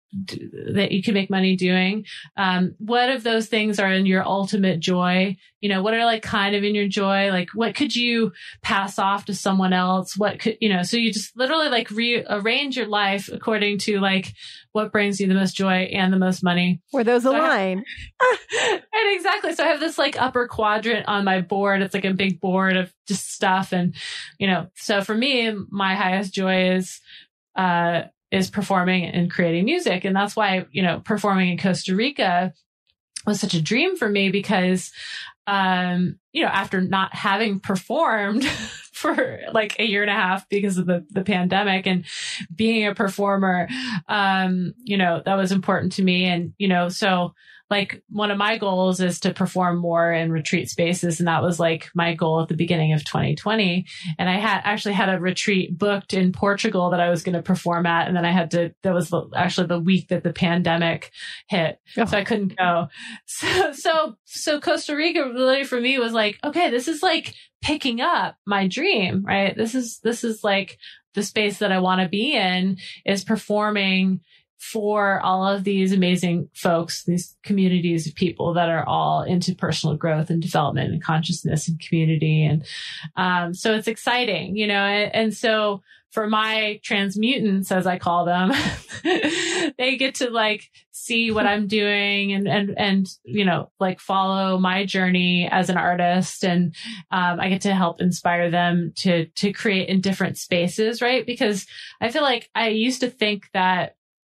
that you can make money doing. Um, what of those things are in your ultimate joy? You know, what are like kind of in your joy? Like what could you pass off to someone else? What could, you know, so you just literally like rearrange your life according to like what brings you the most joy and the most money. Where those so align. Have, and exactly. So I have this like upper quadrant on my board. It's like a big board of just stuff. And, you know, so for me, my highest joy is, uh, is performing and creating music. And that's why, you know, performing in Costa Rica was such a dream for me because, um, you know, after not having performed for like a year and a half because of the, the pandemic and being a performer, um, you know, that was important to me. And, you know, so like one of my goals is to perform more in retreat spaces. And that was like my goal at the beginning of twenty twenty. And I had actually had a retreat booked in Portugal that I was going to perform at. And then I had to, that was the, actually the week that the pandemic hit. Oh. So I couldn't go. So, so, so Costa Rica really for me was like, okay, this is like picking up my dream, right? This is, this is like the space that I want to be in is performing for all of these amazing folks, these communities of people that are all into personal growth and development and consciousness and community. And, um, so it's exciting, you know, and, and so for my transmutants, as I call them, they get to like see what I'm doing and, and, and, you know, like follow my journey as an artist. And, um, I get to help inspire them to, to create in different spaces, right? Because I feel like I used to think that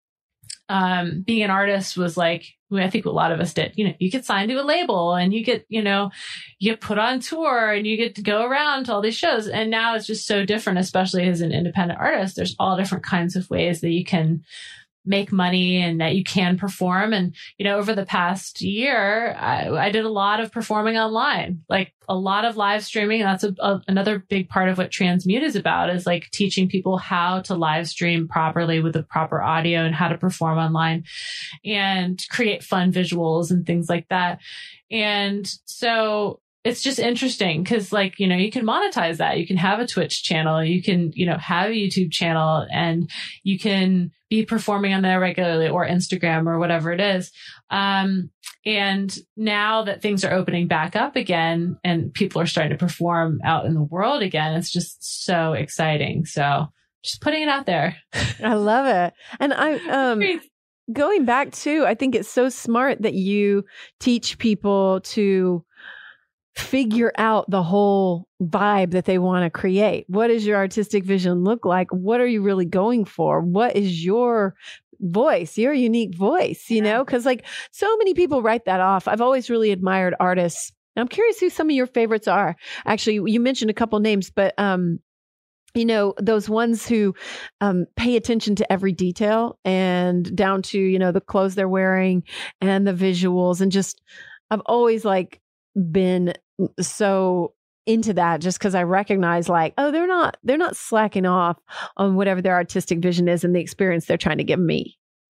Um, being an artist was like, I think a lot of us did, you know, you get signed to a label and you get, you know, you get put on tour and you get to go around to all these shows. And now it's just so different, especially as an independent artist. There's all different kinds of ways that you can make money and that you can perform. And, you know, over the past year, I, I did a lot of performing online, like a lot of live streaming. And that's a, a, another big part of what Transmute is about is like teaching people how to live stream properly with the proper audio and how to perform online and create fun visuals and things like that. And so it's just interesting because like, you know, you can monetize that. You can have a Twitch channel. You can, you know, have a YouTube channel and you can be performing on there regularly or Instagram or whatever it is. Um, and now that things are opening back up again and people are starting to perform out in the world again, it's just so exciting. So just putting it out there. I love it. And I, um, going back to, I think it's so smart that you teach people to figure out the whole vibe that they want to create. What does your artistic vision look like? What are you really going for? What is your voice, your unique voice, you know? Because like so many people write that off. I've always really admired artists. I'm curious who some of your favorites are. Actually, you mentioned a couple names, but um, you know, those ones who um, pay attention to every detail and down to, you know, the clothes they're wearing and the visuals and just, I've always like been so into that just because I recognize like, oh, they're not, they're not slacking off on whatever their artistic vision is and the experience they're trying to give me.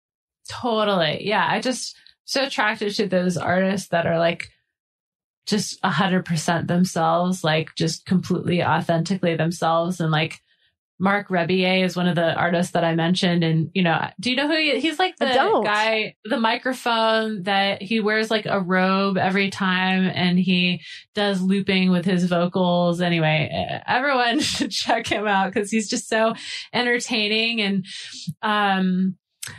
Totally. Yeah. I just so attracted to those artists that are like just a hundred percent themselves, like just completely authentically themselves. And like Marc Rebillet is one of the artists that I mentioned. And, you know, do you know who he is? He's like the guy, the microphone that he wears like a robe every time and he does looping with his vocals. Anyway, everyone should check him out because he's just so entertaining. And, um,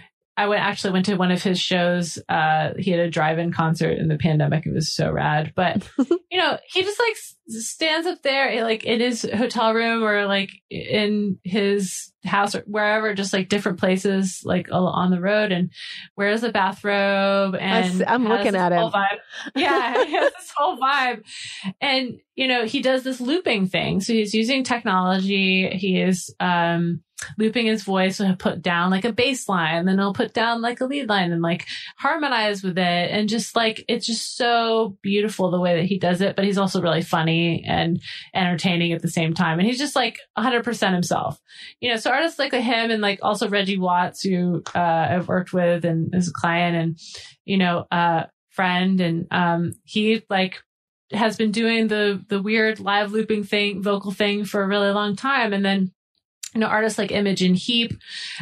I went actually went to one of his shows. Uh, he had a drive-in concert in the pandemic. It was so rad. But, you know, he just like stands up there, like in his hotel room or like in his house or wherever, just like different places, like on the road, and wears a bathrobe. And I'm looking at him. Vibe. Yeah, he has this whole vibe. And, you know, he does this looping thing. So he's using technology. He is, um, looping his voice, so he'll put down like a bass line, then he'll put down like a lead line and like harmonize with it. And just like, it's just so beautiful the way that he does it. But he's also really funny and entertaining at the same time. And he's just like one hundred percent himself, you know, so artists like him and like also Reggie Watts, who uh, I've worked with and is a client and, you know, uh, friend. And um, he like has been doing the, the weird live looping thing, vocal thing for a really long time. And then, you know, artists like Imogen Heap,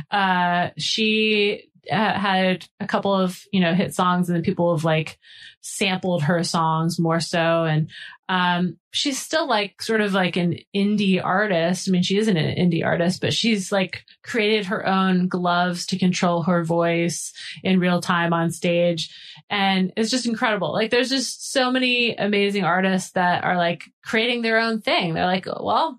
uh, she uh, had a couple of, you know, hit songs and then people have like sampled her songs more so. And, um, she's still like sort of like an indie artist. I mean, she isn't an indie artist, but she's like created her own gloves to control her voice in real time on stage. And it's just incredible. Like there's just so many amazing artists that are like creating their own thing. They're like, well,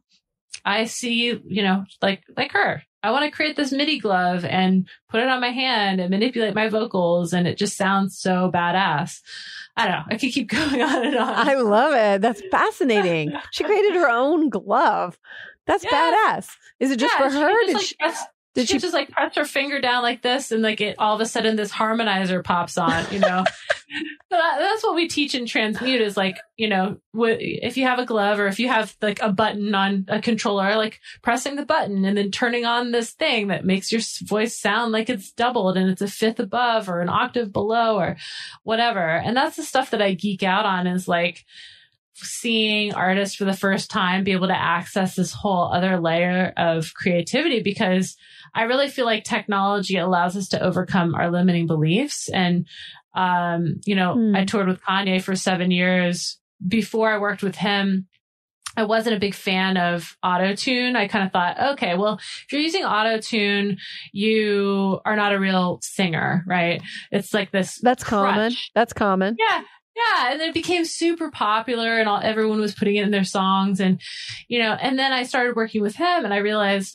I see, you know, like, like her, I want to create this MIDI glove and put it on my hand and manipulate my vocals. And it just sounds so badass. I don't know. I could keep going on and on. I love it. That's fascinating. She created her own glove. That's yeah. badass. Is it just yeah, for her? Did like, she, press, did she, she just like press her finger down like this and like it all of a sudden this harmonizer pops on, you know? So that, that's what we teach in Transmute is like, you know, wh- if you have a glove or if you have like a button on a controller, like pressing the button and then turning on this thing that makes your voice sound like it's doubled and it's a fifth above or an octave below or whatever. And that's the stuff that I geek out on is like seeing artists for the first time be able to access this whole other layer of creativity, because I really feel like technology allows us to overcome our limiting beliefs. And Um, you know, mm. I toured with Kanye for seven years. Before I worked with him, I wasn't a big fan of auto-tune. I kind of thought, okay, well, if you're using auto-tune, you are not a real singer, right? It's like this. That's crutch. common. That's common. Yeah. Yeah. And then it became super popular and all, everyone was putting it in their songs. And, you know, and then I started working with him and I realized,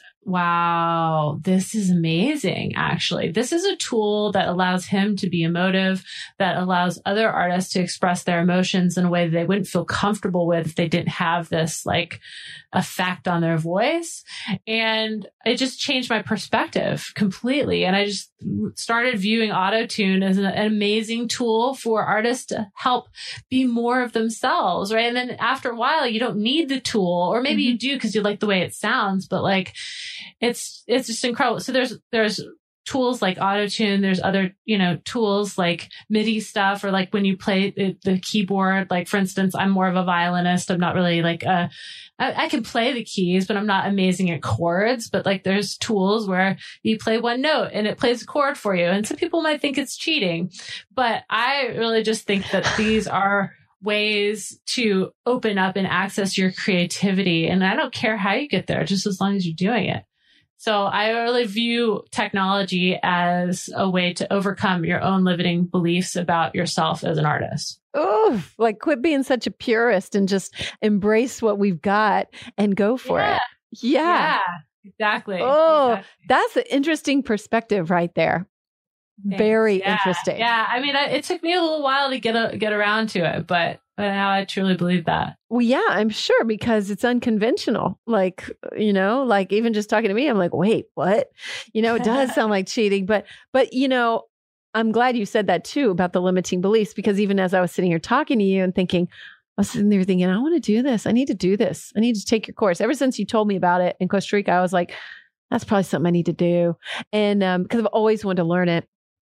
wow, this is amazing. Actually, this is a tool that allows him to be emotive, that allows other artists to express their emotions in a way that they wouldn't feel comfortable with if they didn't have this like effect on their voice. And it just changed my perspective completely. And I just started viewing auto-tune as an, an amazing tool for artists to help be more of themselves. Right. And then after a while, you don't need the tool, or maybe mm-hmm. you do because you like the way it sounds, but like, it's, it's just incredible. So there's, there's tools like auto-tune. There's other, you know, tools like MIDI stuff, or like when you play the, the keyboard, like for instance, I'm more of a violinist. I'm not really like a, I, I can play the keys, but I'm not amazing at chords. But like there's tools where you play one note and it plays a chord for you. And some people might think it's cheating, but I really just think that these are ways to open up and access your creativity. And I don't care how you get there, just as long as you're doing it. So I really view technology as a way to overcome your own limiting beliefs about yourself as an artist. Oh, like quit being such a purist and just embrace what we've got and go for yeah. it. Yeah. Yeah, exactly. Oh, exactly. That's an interesting perspective right there. Thanks. Very yeah. interesting. Yeah. I mean, I, it took me a little while to get a, get around to it, but, but now I truly believe that. Well, yeah, I'm sure, because it's unconventional. Like, you know, like even just talking to me, I'm like, wait, what? You know, it does sound like cheating, but, but, you know, I'm glad you said that too about the limiting beliefs, because even as I was sitting here talking to you and thinking, I was sitting there thinking, I want to do this. I need to do this. I need to take your course. Ever since you told me about it in Costa Rica, I was like, that's probably something I need to do. And um, because I've always wanted to learn it.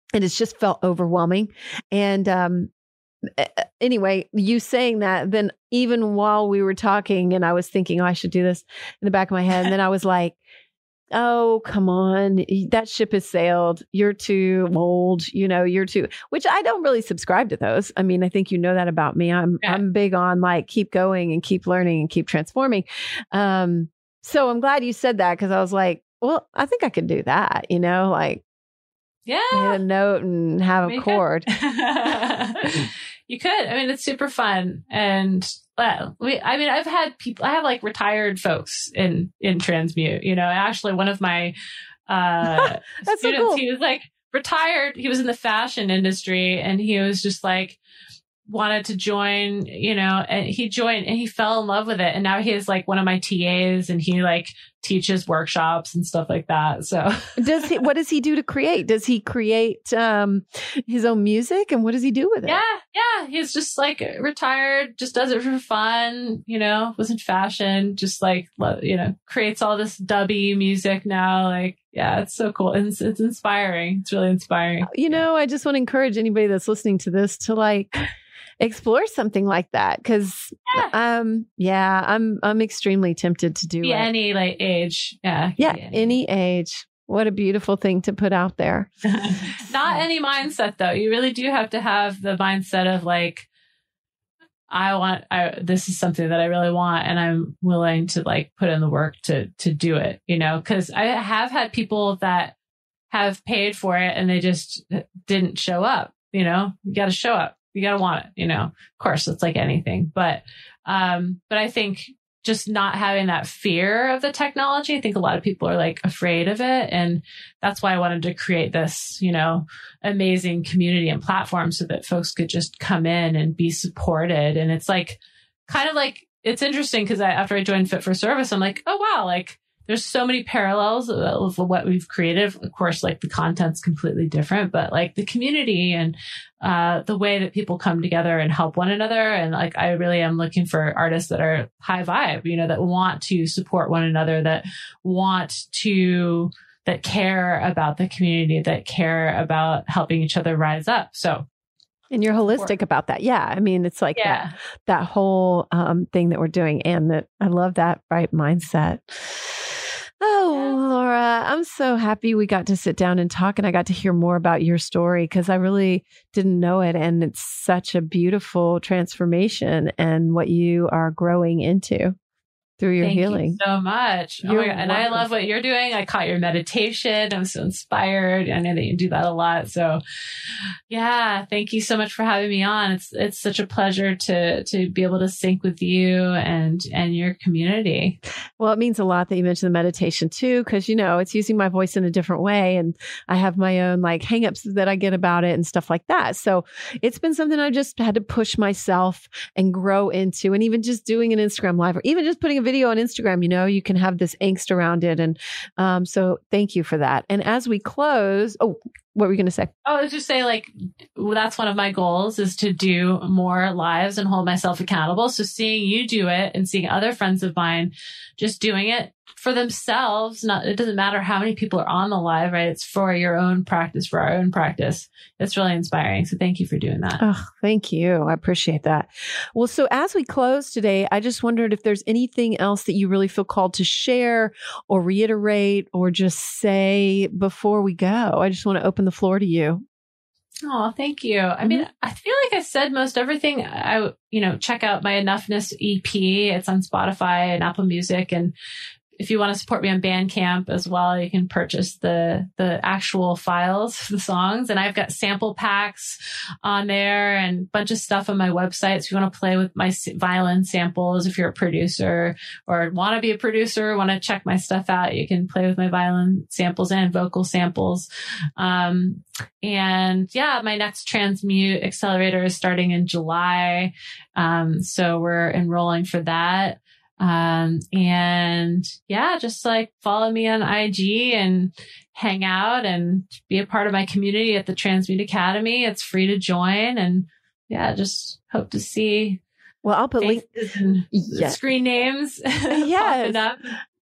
and it's just felt overwhelming. And, um, anyway, you saying that, then even while we were talking and I was thinking, oh, I should do this in the back of my head. And then I was like, oh, come on. That ship has sailed. You're too old. You know, you're too, which I don't really subscribe to those. I mean, I think you know that about me. I'm, yeah. I'm big on like, keep going and keep learning and keep transforming. Um, so I'm glad you said that, because I was like, well, I think I could do that, you know, like, yeah, hit a note and have a chord. You could. I mean, it's super fun. And well, we, I mean, I've had people, I have like retired folks in, in Transmute, you know, actually one of my, uh, That's students, so cool. He was like retired. He was in the fashion industry and he was just like, wanted to join, you know, and he joined and he fell in love with it. And now he is like one of my T As and he like teaches workshops and stuff like that. So does he, what does he do to create? Does he create um, his own music, and what does he do with it? Yeah. Yeah. He's just like retired, just does it for fun, you know, was in fashion, just like, you know, creates all this dubby music now. Like, yeah, it's so cool. It's, it's inspiring. It's really inspiring. You know, I just want to encourage anybody that's listening to this to like, explore something like that, because yeah. um yeah I'm I'm extremely tempted to do yeah, it. Any like age, yeah, yeah, any. any age. What a beautiful thing to put out there. Not any mindset though. You really do have to have the mindset of like, I want, I this is something that I really want, and I'm willing to like put in the work to to do it. You know, because I have had people that have paid for it and they just didn't show up. You know, you got to show up. You got to want it, you know, of course it's like anything, but, um, but I think just not having that fear of the technology, I think a lot of people are like afraid of it. And that's why I wanted to create this, you know, amazing community and platform so that folks could just come in and be supported. And it's like, kind of like, it's interesting because I, after I joined Fit for Service, I'm like, oh, wow, like, there's so many parallels of what we've created. Of course, like the content's completely different, but like the community and uh, the way that people come together and help one another. And like, I really am looking for artists that are high vibe, you know, that want to support one another, that want to, that care about the community, that care about helping each other rise up. So. And you're holistic about that. Yeah. I mean, it's like yeah. that, that whole um, thing that we're doing. And that I love that right mindset. Oh, yeah. Laura, I'm so happy we got to sit down and talk, and I got to hear more about your story, because I really didn't know it. And it's such a beautiful transformation and what you are growing into through your Thank healing. You so much. Oh my God. And I love what you're doing. I caught your meditation. I'm so inspired. I know that you do that a lot. So yeah, thank you so much for having me on. It's, it's such a pleasure to, to be able to sync with you and, and your community. Well, it means a lot that you mentioned the meditation too, because, you know, it's using my voice in a different way. And I have my own like hangups that I get about it and stuff like that. So it's been something I just had to push myself and grow into. And even just doing an Instagram live, or even just putting a video on Instagram, you know, you can have this angst around it. And um, so thank you for that. And as we close, oh, what were you going to say? Oh, I was just saying, like, well, that's one of my goals, is to do more lives and hold myself accountable. So seeing you do it and seeing other friends of mine just doing it for themselves, not, it doesn't matter how many people are on the live, right? It's for your own practice, for our own practice. It's really inspiring. So thank you for doing that. Oh, thank you. I appreciate that. Well, so as we close today, I just wondered if there's anything else that you really feel called to share or reiterate or just say before we go. I just want to open the floor to you. Oh, thank you. I mm-hmm. mean, I feel like I said most everything. I, you know, check out my Enoughness E P. It's on Spotify and Apple Music. And if you want to support me on Bandcamp as well, you can purchase the the actual files for the songs. And I've got sample packs on there and a bunch of stuff on my website. So if you want to play with my violin samples, if you're a producer or want to be a producer, want to check my stuff out, you can play with my violin samples and vocal samples. Um, and yeah, my next Transmute Accelerator is starting in July. Um, so we're enrolling for that. Um, and yeah, just like follow me on I G and hang out and be a part of my community at the Transmute Academy. It's free to join, and yeah, just hope to see. Well, I'll put links and yes. screen names. Yes.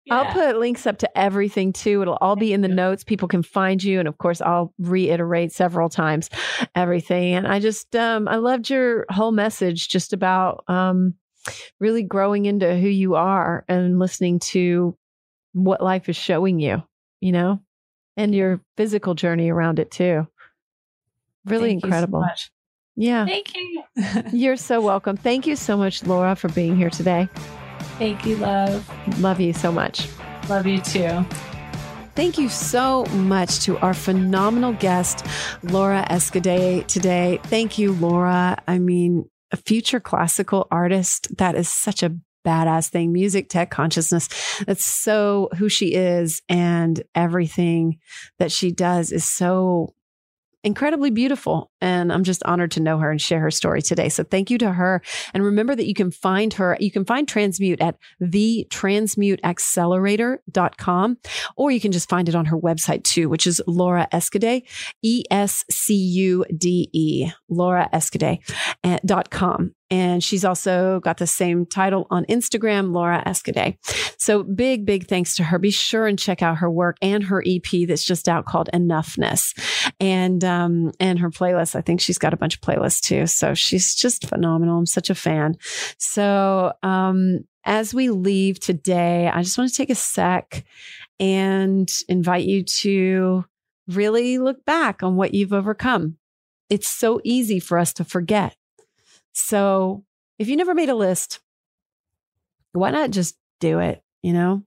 Yeah. I'll put links up to everything too. It'll all be in the notes. People can find you. And of course, I'll reiterate several times everything. And I just, um, I loved your whole message just about um, really growing into who you are and listening to what life is showing you, you know, and your physical journey around it too. Really Thank incredible. You so much. Yeah. Thank you. You're so welcome. Thank you so much, Laura, for being here today. Thank you, love. Love you so much. Love you too. Thank you so much to our phenomenal guest, Laura Escudé, today. Thank you, Laura. I mean, a future classical artist. That is such a badass thing. Music, tech, consciousness. That's so who she is. And everything that she does is so incredibly beautiful. And I'm just honored to know her and share her story today. So thank you to her. And remember that you can find her, you can find Transmute at the transmute accelerator dot com, or you can just find it on her website too, which is Laura Escudé, E S C U D E, Laura Escudé dot com. And she's also got the same title on Instagram, Laura Escudé. So big, big thanks to her. Be sure and check out her work and her E P that's just out called Enoughness, and um, and her playlist. I think she's got a bunch of playlists too. So she's just phenomenal. I'm such a fan. So um, as we leave today, I just want to take a sec and invite you to really look back on what you've overcome. It's so easy for us to forget. So if you never made a list, why not just do it? You know,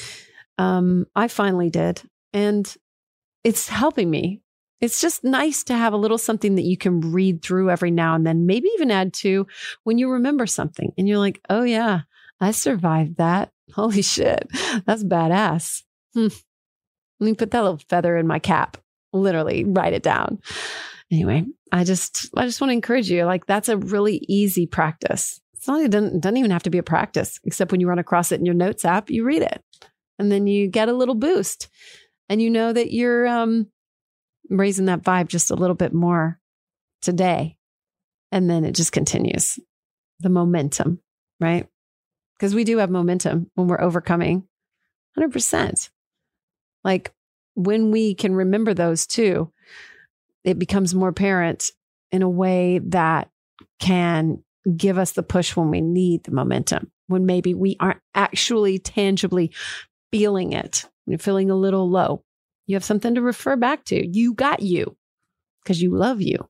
um, I finally did, and it's helping me. It's just nice to have a little something that you can read through every now and then, maybe even add to when you remember something and you're like, oh yeah, I survived that. Holy shit. That's badass. Hmm. Let me put that little feather in my cap, literally write it down. Anyway, I just, I just want to encourage you. Like, that's a really easy practice. It's not, it doesn't, it doesn't even have to be a practice, except when you run across it in your notes app, you read it and then you get a little boost and you know that you're, um, raising that vibe just a little bit more today. And then it just continues the momentum, right? Because we do have momentum when we're overcoming one hundred percent. Like, when we can remember those too, it becomes more apparent in a way that can give us the push when we need the momentum, when maybe we aren't actually tangibly feeling it. You're feeling a little low. You have something to refer back to. You got you because you love you.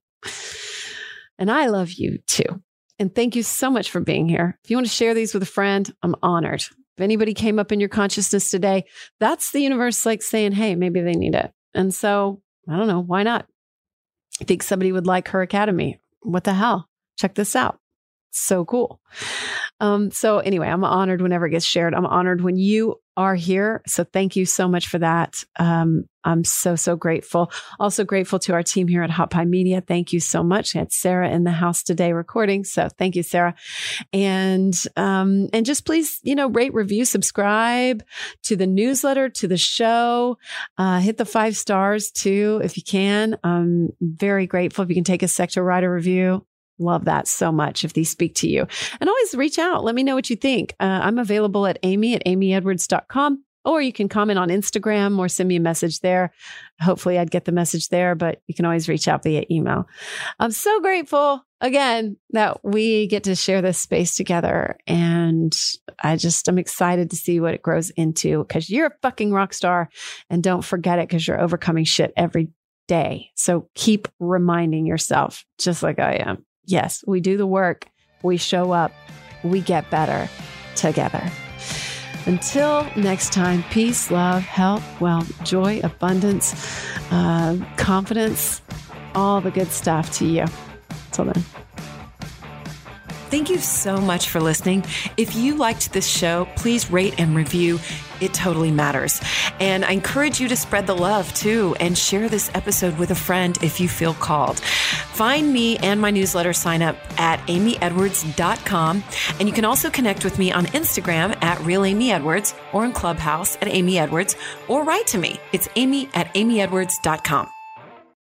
And I love you too. And thank you so much for being here. If you want to share these with a friend, I'm honored. If anybody came up in your consciousness today, that's the universe like saying, hey, maybe they need it. And so I don't know, why not? I think somebody would like Her Academy. What the hell? Check this out. So cool. Um, so anyway, I'm honored whenever it gets shared. I'm honored when you are here. So thank you so much for that. Um, I'm so, so grateful. Also grateful to our team here at Hot Pie Media. Thank you so much. I had Sarah in the house today recording. So thank you, Sarah. And, um, and just please, you know, rate, review, subscribe to the newsletter, to the show, uh, hit the five stars too, if you can. I'm very grateful if you can take a sec to write a review. Love that so much if these speak to you. And always reach out. Let me know what you think. Uh, I'm available at Amy at amy edwards dot com, or you can comment on Instagram or send me a message there. Hopefully I'd get the message there, but you can always reach out via email. I'm so grateful again that we get to share this space together. And I just, I'm excited to see what it grows into, because you're a fucking rock star, and don't forget it, because you're overcoming shit every day. So keep reminding yourself, just like I am. Yes, we do the work, we show up, we get better together. Until next time, peace, love, health, wealth, joy, abundance, uh, confidence, all the good stuff to you. Till then. Thank you so much for listening. If you liked this show, please rate and review. It totally matters. And I encourage you to spread the love too, and share this episode with a friend if you feel called. Find me and my newsletter sign up at amy edwards dot com. And you can also connect with me on Instagram at Real Amy Edwards, or in Clubhouse at Amy Edwards, or write to me. It's amy at amy edwards dot com.